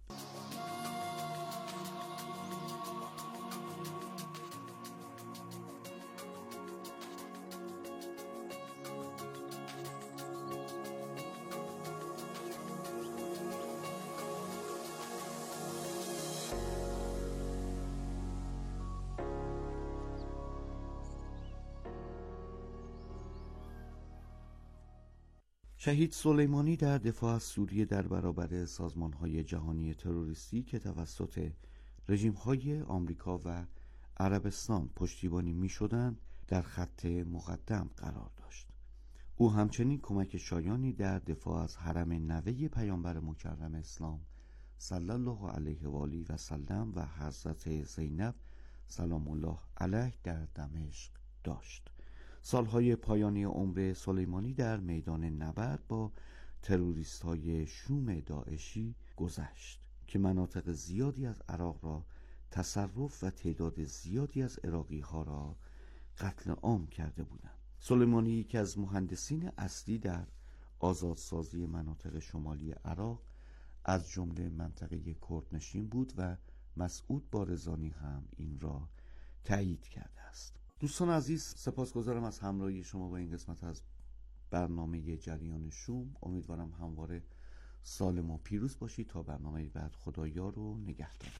شهید سلیمانی در دفاع از سوریه در برابر سازمان‌های جهانی تروریستی که توسط رژیم‌های آمریکا و عربستان پشتیبانی می‌شدند در خط مقدم قرار داشت. او همچنین کمک شایانی در دفاع از حرم نوه پیامبر مکرم اسلام صلی الله علیه و آله و سلم و حضرت زینب سلام الله علیه در دمشق داشت. سالهای پایانی عمر سلیمانی در میدان نبرد با تروریست‌های شوم داعشی گذشت که مناطق زیادی از عراق را تصرف و تعداد زیادی از عراقی‌ها را قتل عام کرده بودند. سلیمانی که از مهندسین اصلی در آزادسازی مناطق شمالی عراق از جمله منطقه کردنشین بود و مسعود بارزانی هم این را تایید کرده است. دوستان عزیز، سپاسگزارم از همراهی شما با این قسمت از برنامه جریان شوم. امیدوارم همواره سالم و پیروز باشید. تا برنامه بعد، خدایار و نگهدار.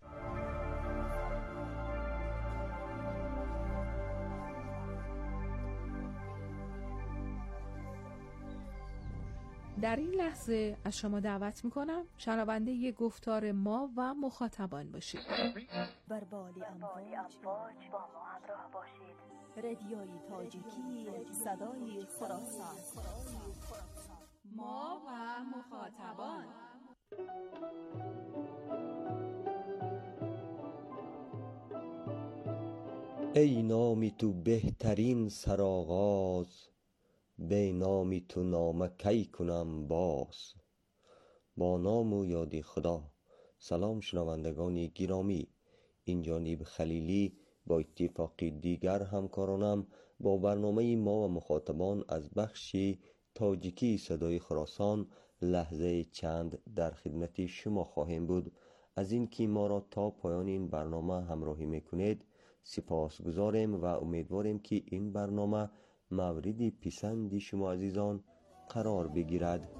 در این لحظه از شما دعوت میکنم شنونده ی گفتار ما و مخاطبان باشید. بر بالی امواج با ما همراه باشید. رادیوی تاجیکی، صدای خراسان. ما و مخاطبان. ای نامی تو بهترین سرآغاز، به نامی تو نامه کی کنم باز. با نام و یاد خدا. سلام شنوندگان گرامی، این جانب خلیلی با اتفاقی دیگر همکارانم با برنامه ما و مخاطبان از بخش تاجیکی صدای خراسان لحظه چند در خدمت شما خواهیم بود. از این که ما را تا پایان این برنامه همراهی میکنید سپاس گذاریم و امیدواریم که این برنامه مورد پسند شما عزیزان قرار بگیرد.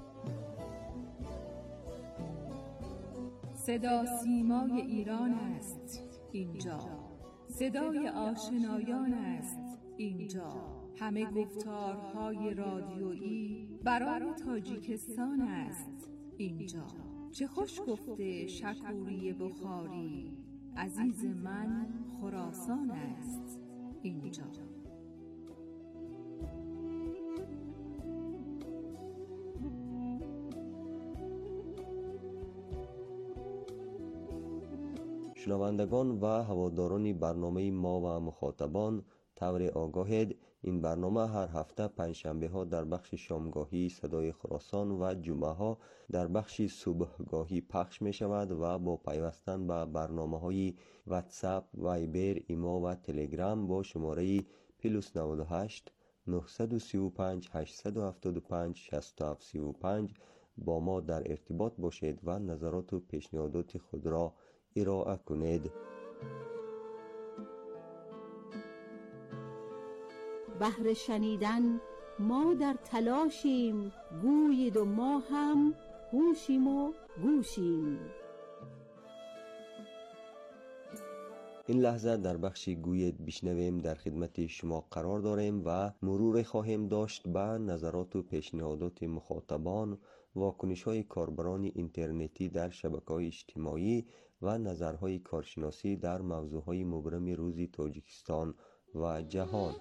صدا سیمای ایران است اینجا، صدای آشنایان است اینجا، همه گفتارهای رادیویی برای تاجیکستان است اینجا. چه خوش گفته شکوری بخاری، عزیز من خراسان است اینجا. شنوندگان و هواداران برنامه ما و مخاطبان طور آگاهید این برنامه هر هفته پنجشنبه ها در بخش شامگاهی صدای خراسان و جمعه ها در بخش صبحگاهی پخش می شود و با پیوستن به برنامه های واتساپ، وایبر، ایما و تلگرام با شماره پلوس نود و هشت نهصد و سی و پنج هشتصد و هفتاد و پنج شصت و هفت سی و پنج با ما در ارتباط باشید و نظرات و پیشنهادات خود را ارائه کنید. بهر شنیدن ما در تلاشیم، گویید و ما هم هوشیم و گوشیم. این لحظه در بخش گوید بشنویم در خدمت شما قرار داریم و مرور خواهیم داشت به نظرات و پیشنهادات مخاطبان، واکنش های کاربران اینترنتی در شبکه‌های اجتماعی و نظرهای کارشناسی در موضوعهای مبرم روز تاجیکستان و جهان.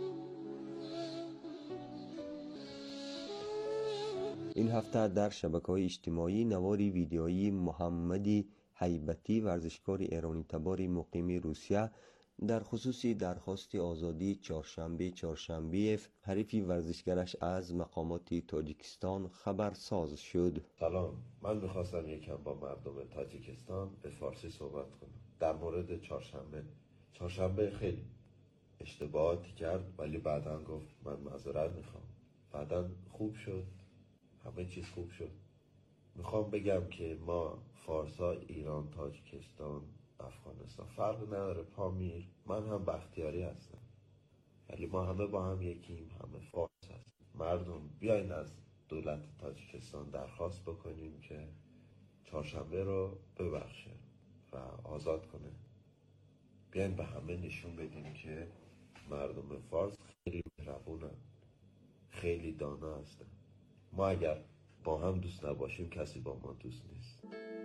این هفته در شبکه‌های اجتماعی نواری ویدیویی محمدی هیبتی ورزشکار ایرانی تبار مقیم روسیه در خصوص درخواست آزادی چهارشنبه چهارشنبه حریف ورزشگرش از مقامات تاجیکستان خبرساز شد. سلام، من میخواستم یکم با مردم تاجیکستان به فارسی صحبت کنم در مورد چهارشنبه. چهارشنبه خیلی اشتباهاتی کرد ولی بعداً گفت من معذرت میخوام. بعداً خوب شد، همه چیز خوب شد. میخوام بگم که ما فارسا، ایران، تاجیکستان، افغانستان فرق نداره، پامیر، من هم بختیاری هستم، ولی ما همه با هم یکیم، همه فارس هستیم. مردم بیاین از دولت تاجیکستان درخواست بکنیم که چهارشنبه رو ببخشه و آزاد کنه. بیاین به همه نشون بدیم که مردم فارس خیلی مهربونن، خیلی دانا هستن. ما اگر با هم دوست نباشیم کسی با ما دوست نیست.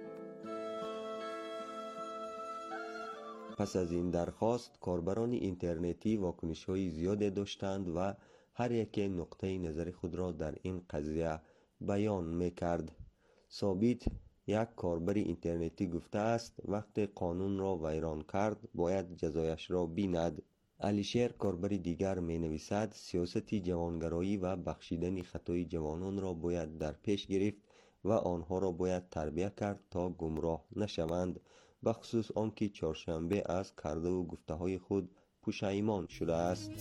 پس از این درخواست کاربران اینترنتی واکنش‌های زیادی داشتند و هر یک نقطه نظر خود را در این قضیه بیان می‌کرد. ثابت، یک کاربر اینترنتی گفته است وقت قانون را ویران کرد باید جزایش را بیند. علیشیر کاربر دیگر می نویسد سیاست جوانگرایی و بخشیدن خطای جوانان را باید در پیش گرفت و آنها را باید تربیت کرد تا گمراه نشوند، بخصوص آنکه چهارشنبه از کرده و گفته های خود پشیمان شده است.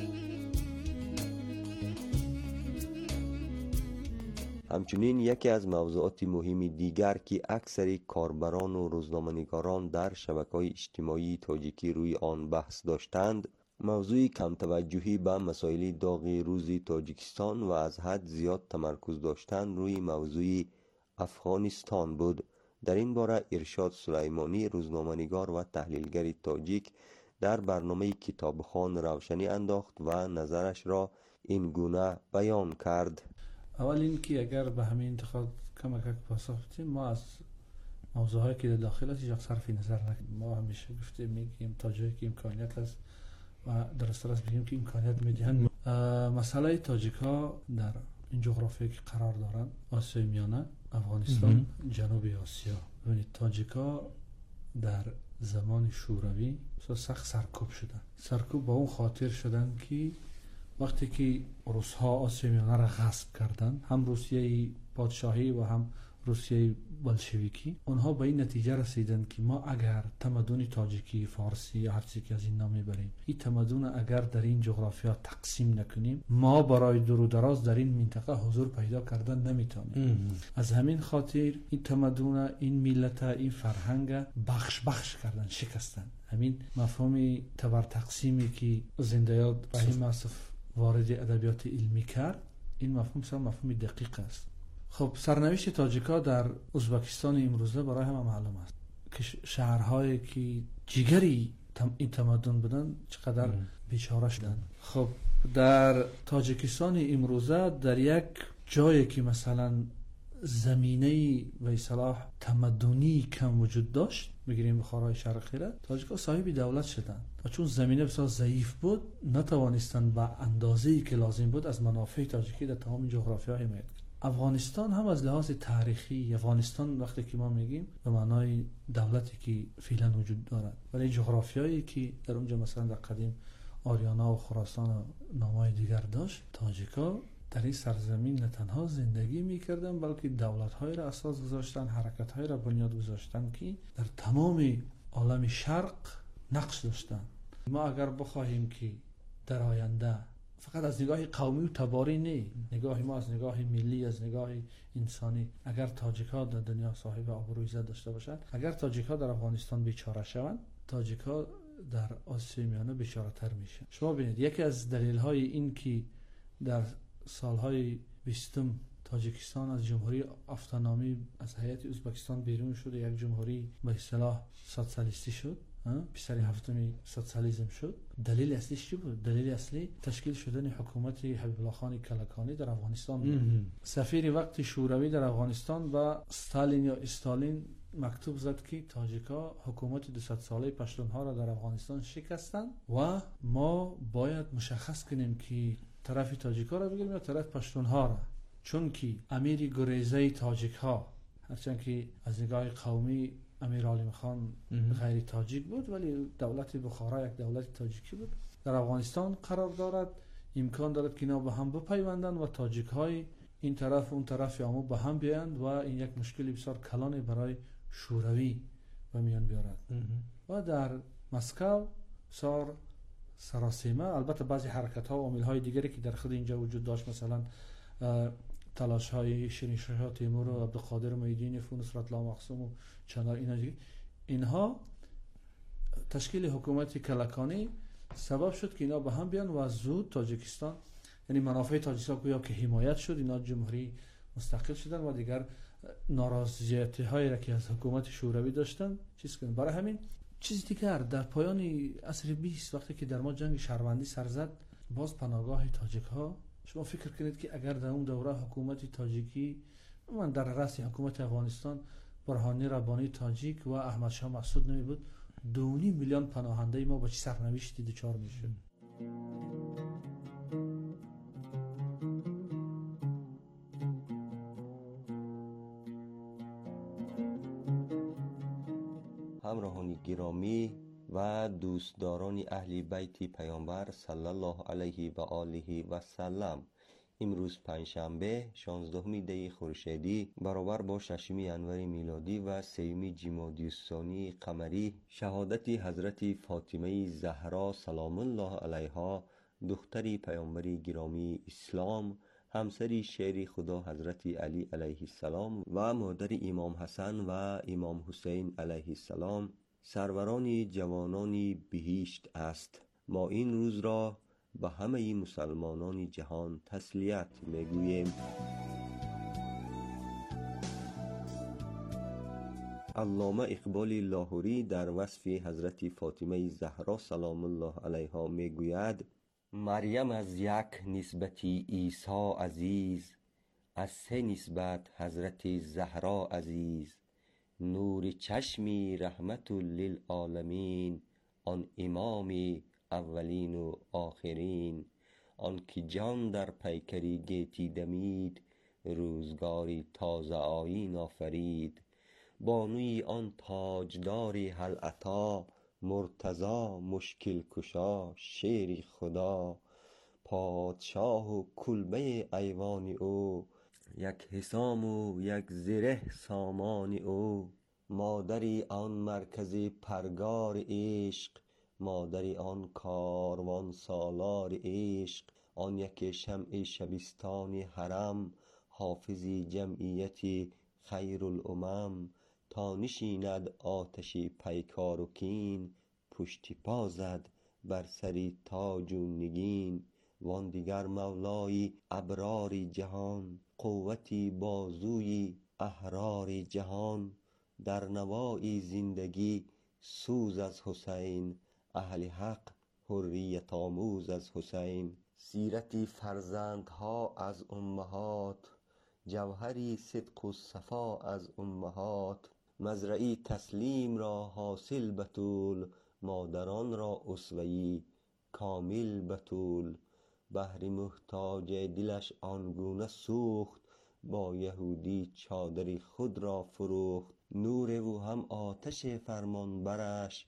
همچنین یکی از موضوعات مهم دیگر که اکثر کاربران و روزنامه‌نگاران در شبکه‌های اجتماعی تاجیکی روی آن بحث داشتند، موضوع کم توجهی به مسائل داغ روز تاجیکستان و از حد زیاد تمرکز داشتن روی موضوع افغانستان بود. در این باره ارشاد سلیمانی روزنامه‌نگار و تحلیلگر تاجیک در برنامه کتابخوان روشنی انداخت و نظرش را این گونه بیان کرد. اول این که اگر به همین انتخاب کمک پاسخ بدیم، ما از موضوعی که داخل است هیچ صرف نظر نکنیم. ما همیشه گفتیم میگیم تا جایی که امکانیت است و درست است بگیم که امکانیت میدهند. مسئله تاجیک ها در این جغرافیایی که قرار دارند، آسیای میانه، افغانستان، جنوب آسیا. ببینید تاجیک ها در زمان شوروی سخت سرکوب شدن. سرکوب با اون خاطر شدن که وقتی که روس ها آسیای میانه را غصب کردن، هم روسیه پادشاهی و هم روسیه بلشویکی، اونها به این نتیجه رسیدن که ما اگر تمدن تاجیکی، فارسی یا هر چیزی که از این نام میبریم، این تمدن اگر در این جغرافیا تقسیم نکنیم، ما برای دور و دراز در این منطقه حضور پیدا کردن نمیتونیم. از همین خاطر این تمدن، این ملت، این فرهنگ بخش بخش کردن، شکستن. همین مفهوم تبر تقسیمی که زنده‌یاد رحیم آصف وارد ادبیات علمی کرد، این مفهوم سر مفهوم دقیق است. خب سرنوشت تاجیکا در ازبکستان امروزه برای همه معلوم است که شهرهایی که جگری این تمدن بودن چقدر بیچاره شدن. خب در تاجیکستان امروزه در یک جایی که مثلا زمینه و اصلاح تمدنی کم وجود داشت، بگیریم بخارای شرقی را، تاجیکا صاحب دولت شدن و چون زمینه بسیار ضعیف بود نتوانستند به اندازه‌ای که لازم بود از منافع تاجیکی در تمام جغرافی‌ها حمایت کنند. افغانستان هم از لحاظ تاریخی، افغانستان وقتی که ما میگیم به معنای دولتی که فعلا وجود دارد، ولی جغرافیایی که در اونجا مثلا در قدیم آریانا و خراسان و نامای دیگر داشت، تاجیکا در این سرزمین نه تنها زندگی میکردن بلکه دولت‌های را اساس گذاشتن، حرکت‌های را بنیاد گذاشتن که در تمام عالم شرق نقش داشتن. ما اگر بخواهیم که در آینده فقط از نگاه قومی و تباری نه، نگاه ما از نگاه ملی، از نگاه انسانی، اگر تاجیک‌ها در دنیا صاحب آبرو و عزت داشته باشند، اگر تاجیک‌ها در افغانستان بیچاره شوند، تاجیک‌ها در آسیای میانه بیچاره‌تر میشن. شما ببینید یکی از دلایل این که در سالهای بیستم تاجیکستان از جمهوری اتونومی از هیئت ازبکستان بیرون شد، یک جمهوری به اصطلاح سوسیالیستی شد، پسر هفتمی سوسیالیسم شد. دلیل اصلیش چی بود؟ دلیل اصلی تشکیل شدن حکومت حبیب الله خان کلکانی در افغانستان بود. سفیر وقت شوروی در افغانستان با استالین یا استالین مکتوب زد که تاجیکا حکومت دویست ساله پشتونها را در افغانستان شکستند و ما باید مشخص کنیم که طرف تاجیکا را بگیریم یا طرف پشتونها را، چون که امیر گریزه تاجیکها هرچند که از نگاه قومی امیر عالم خان غیر تاجیک بود ولی دولت بخارا یک دولت تاجیکی بود، در افغانستان قرار دارد، امکان دارد که اینا به هم بپیوندند و تاجیک های این طرف و اون طرف امو به هم بیایند و این یک مشکلی بسیار کلان برای شوروی به میان بیارد. و در مسکو سار سراسیمه، البته بعضی حرکت ها و عامل های دیگری که در خود اینجا وجود داشت، مثلا تلاش های شیرین شاه تیمور و عبدالقادر محیدین و نصرت الله مقسوم و چنار اینا دیگه، اینها تشکیل حکومت کلکانی سبب شد که اینا به هم بیان و زود تاجیکستان، یعنی منافع تاجیکستان گویا که حمایت شد، اینا جمهوری مستقل شدن و دیگر ناراضیتی هایی را که از حکومت شوروی داشتن چیز کردن. برای همین چیز دیگر در پایان عصر بیست وقتی که در ما جنگ شهروندی سر زد، باز پناهگاه تاجیک ها، شما فکر کنید که اگر در اون دوره حکومت تاجیکی، من در رأس حکومت افغانستان برهانی ربانی تاجیک و احمد شاه مسعود نمی بود، دو نیم میلیون پناهنده ما با چه سرنوشتی دچار میشد. همراهان گرامی و دوستداران اهل بیت پیامبر صلی الله علیه و آله و سلم، امروز پنجشنبه شانزدهم دی خورشیدی برابر با ششم انور میلادی و سوم جمادی الثانی قمری، شهادت حضرت فاطمه زهرا سلام الله علیها، دختر پیامبر گرامی اسلام، همسر شیر خدا حضرت علی علیه السلام و مادر امام حسن و امام حسین علیه السلام، سروران جوانان بهشت است. ما این روز را به همه مسلمانان جهان تسلیت میگوییم. علامه اقبال لاهوری در وصف حضرت فاطمه زهرا سلام الله علیها میگوید: مریم از یک نسبتی عیسی عزیز، از سه نسبت حضرت زهرا عزیز، نور چشمی رحمت للعالمین، آن امام اولین و آخرین، آن که جان در پیکری گیتی دمید، روزگاری تازه آیین آفرید، بانوی آن تاجدار هل عطا، مرتضی مشکل کشا شیر خدا، پادشاه و کلبه ایوان او، یک حسام و یک زره سامان او، مادری آن مرکز پرگار عشق، مادری آن کاروان سالار عشق، آن یک شمع شبستان حرم، حافظی جمعیت خیر الامم، تا نشیند آتش پیکار و کین، پشت پا زد بر سر تاج و نگین، وان دیگر مولای ابرار جهان، قوتی بازوی احرار جهان، در نوای زندگی سوز از حسین، اهل حق حریت آموز از حسین، سیرتی فرزندها از امهات، جوهری صدق و صفا از امهات، مزرعی تسلیم را حاصل بتول، مادران را اسوه‌ای کامل بتول، بهر محتاج دلش آنگونه سوخت، با یهودی چادر خود را فروخت، نور او هم آتش فرمان برش،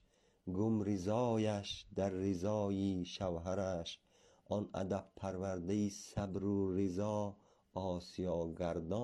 گم ریزایش در ریزایی شوهرش، آن ادب پرورده صبر و ریزا آسیا گردان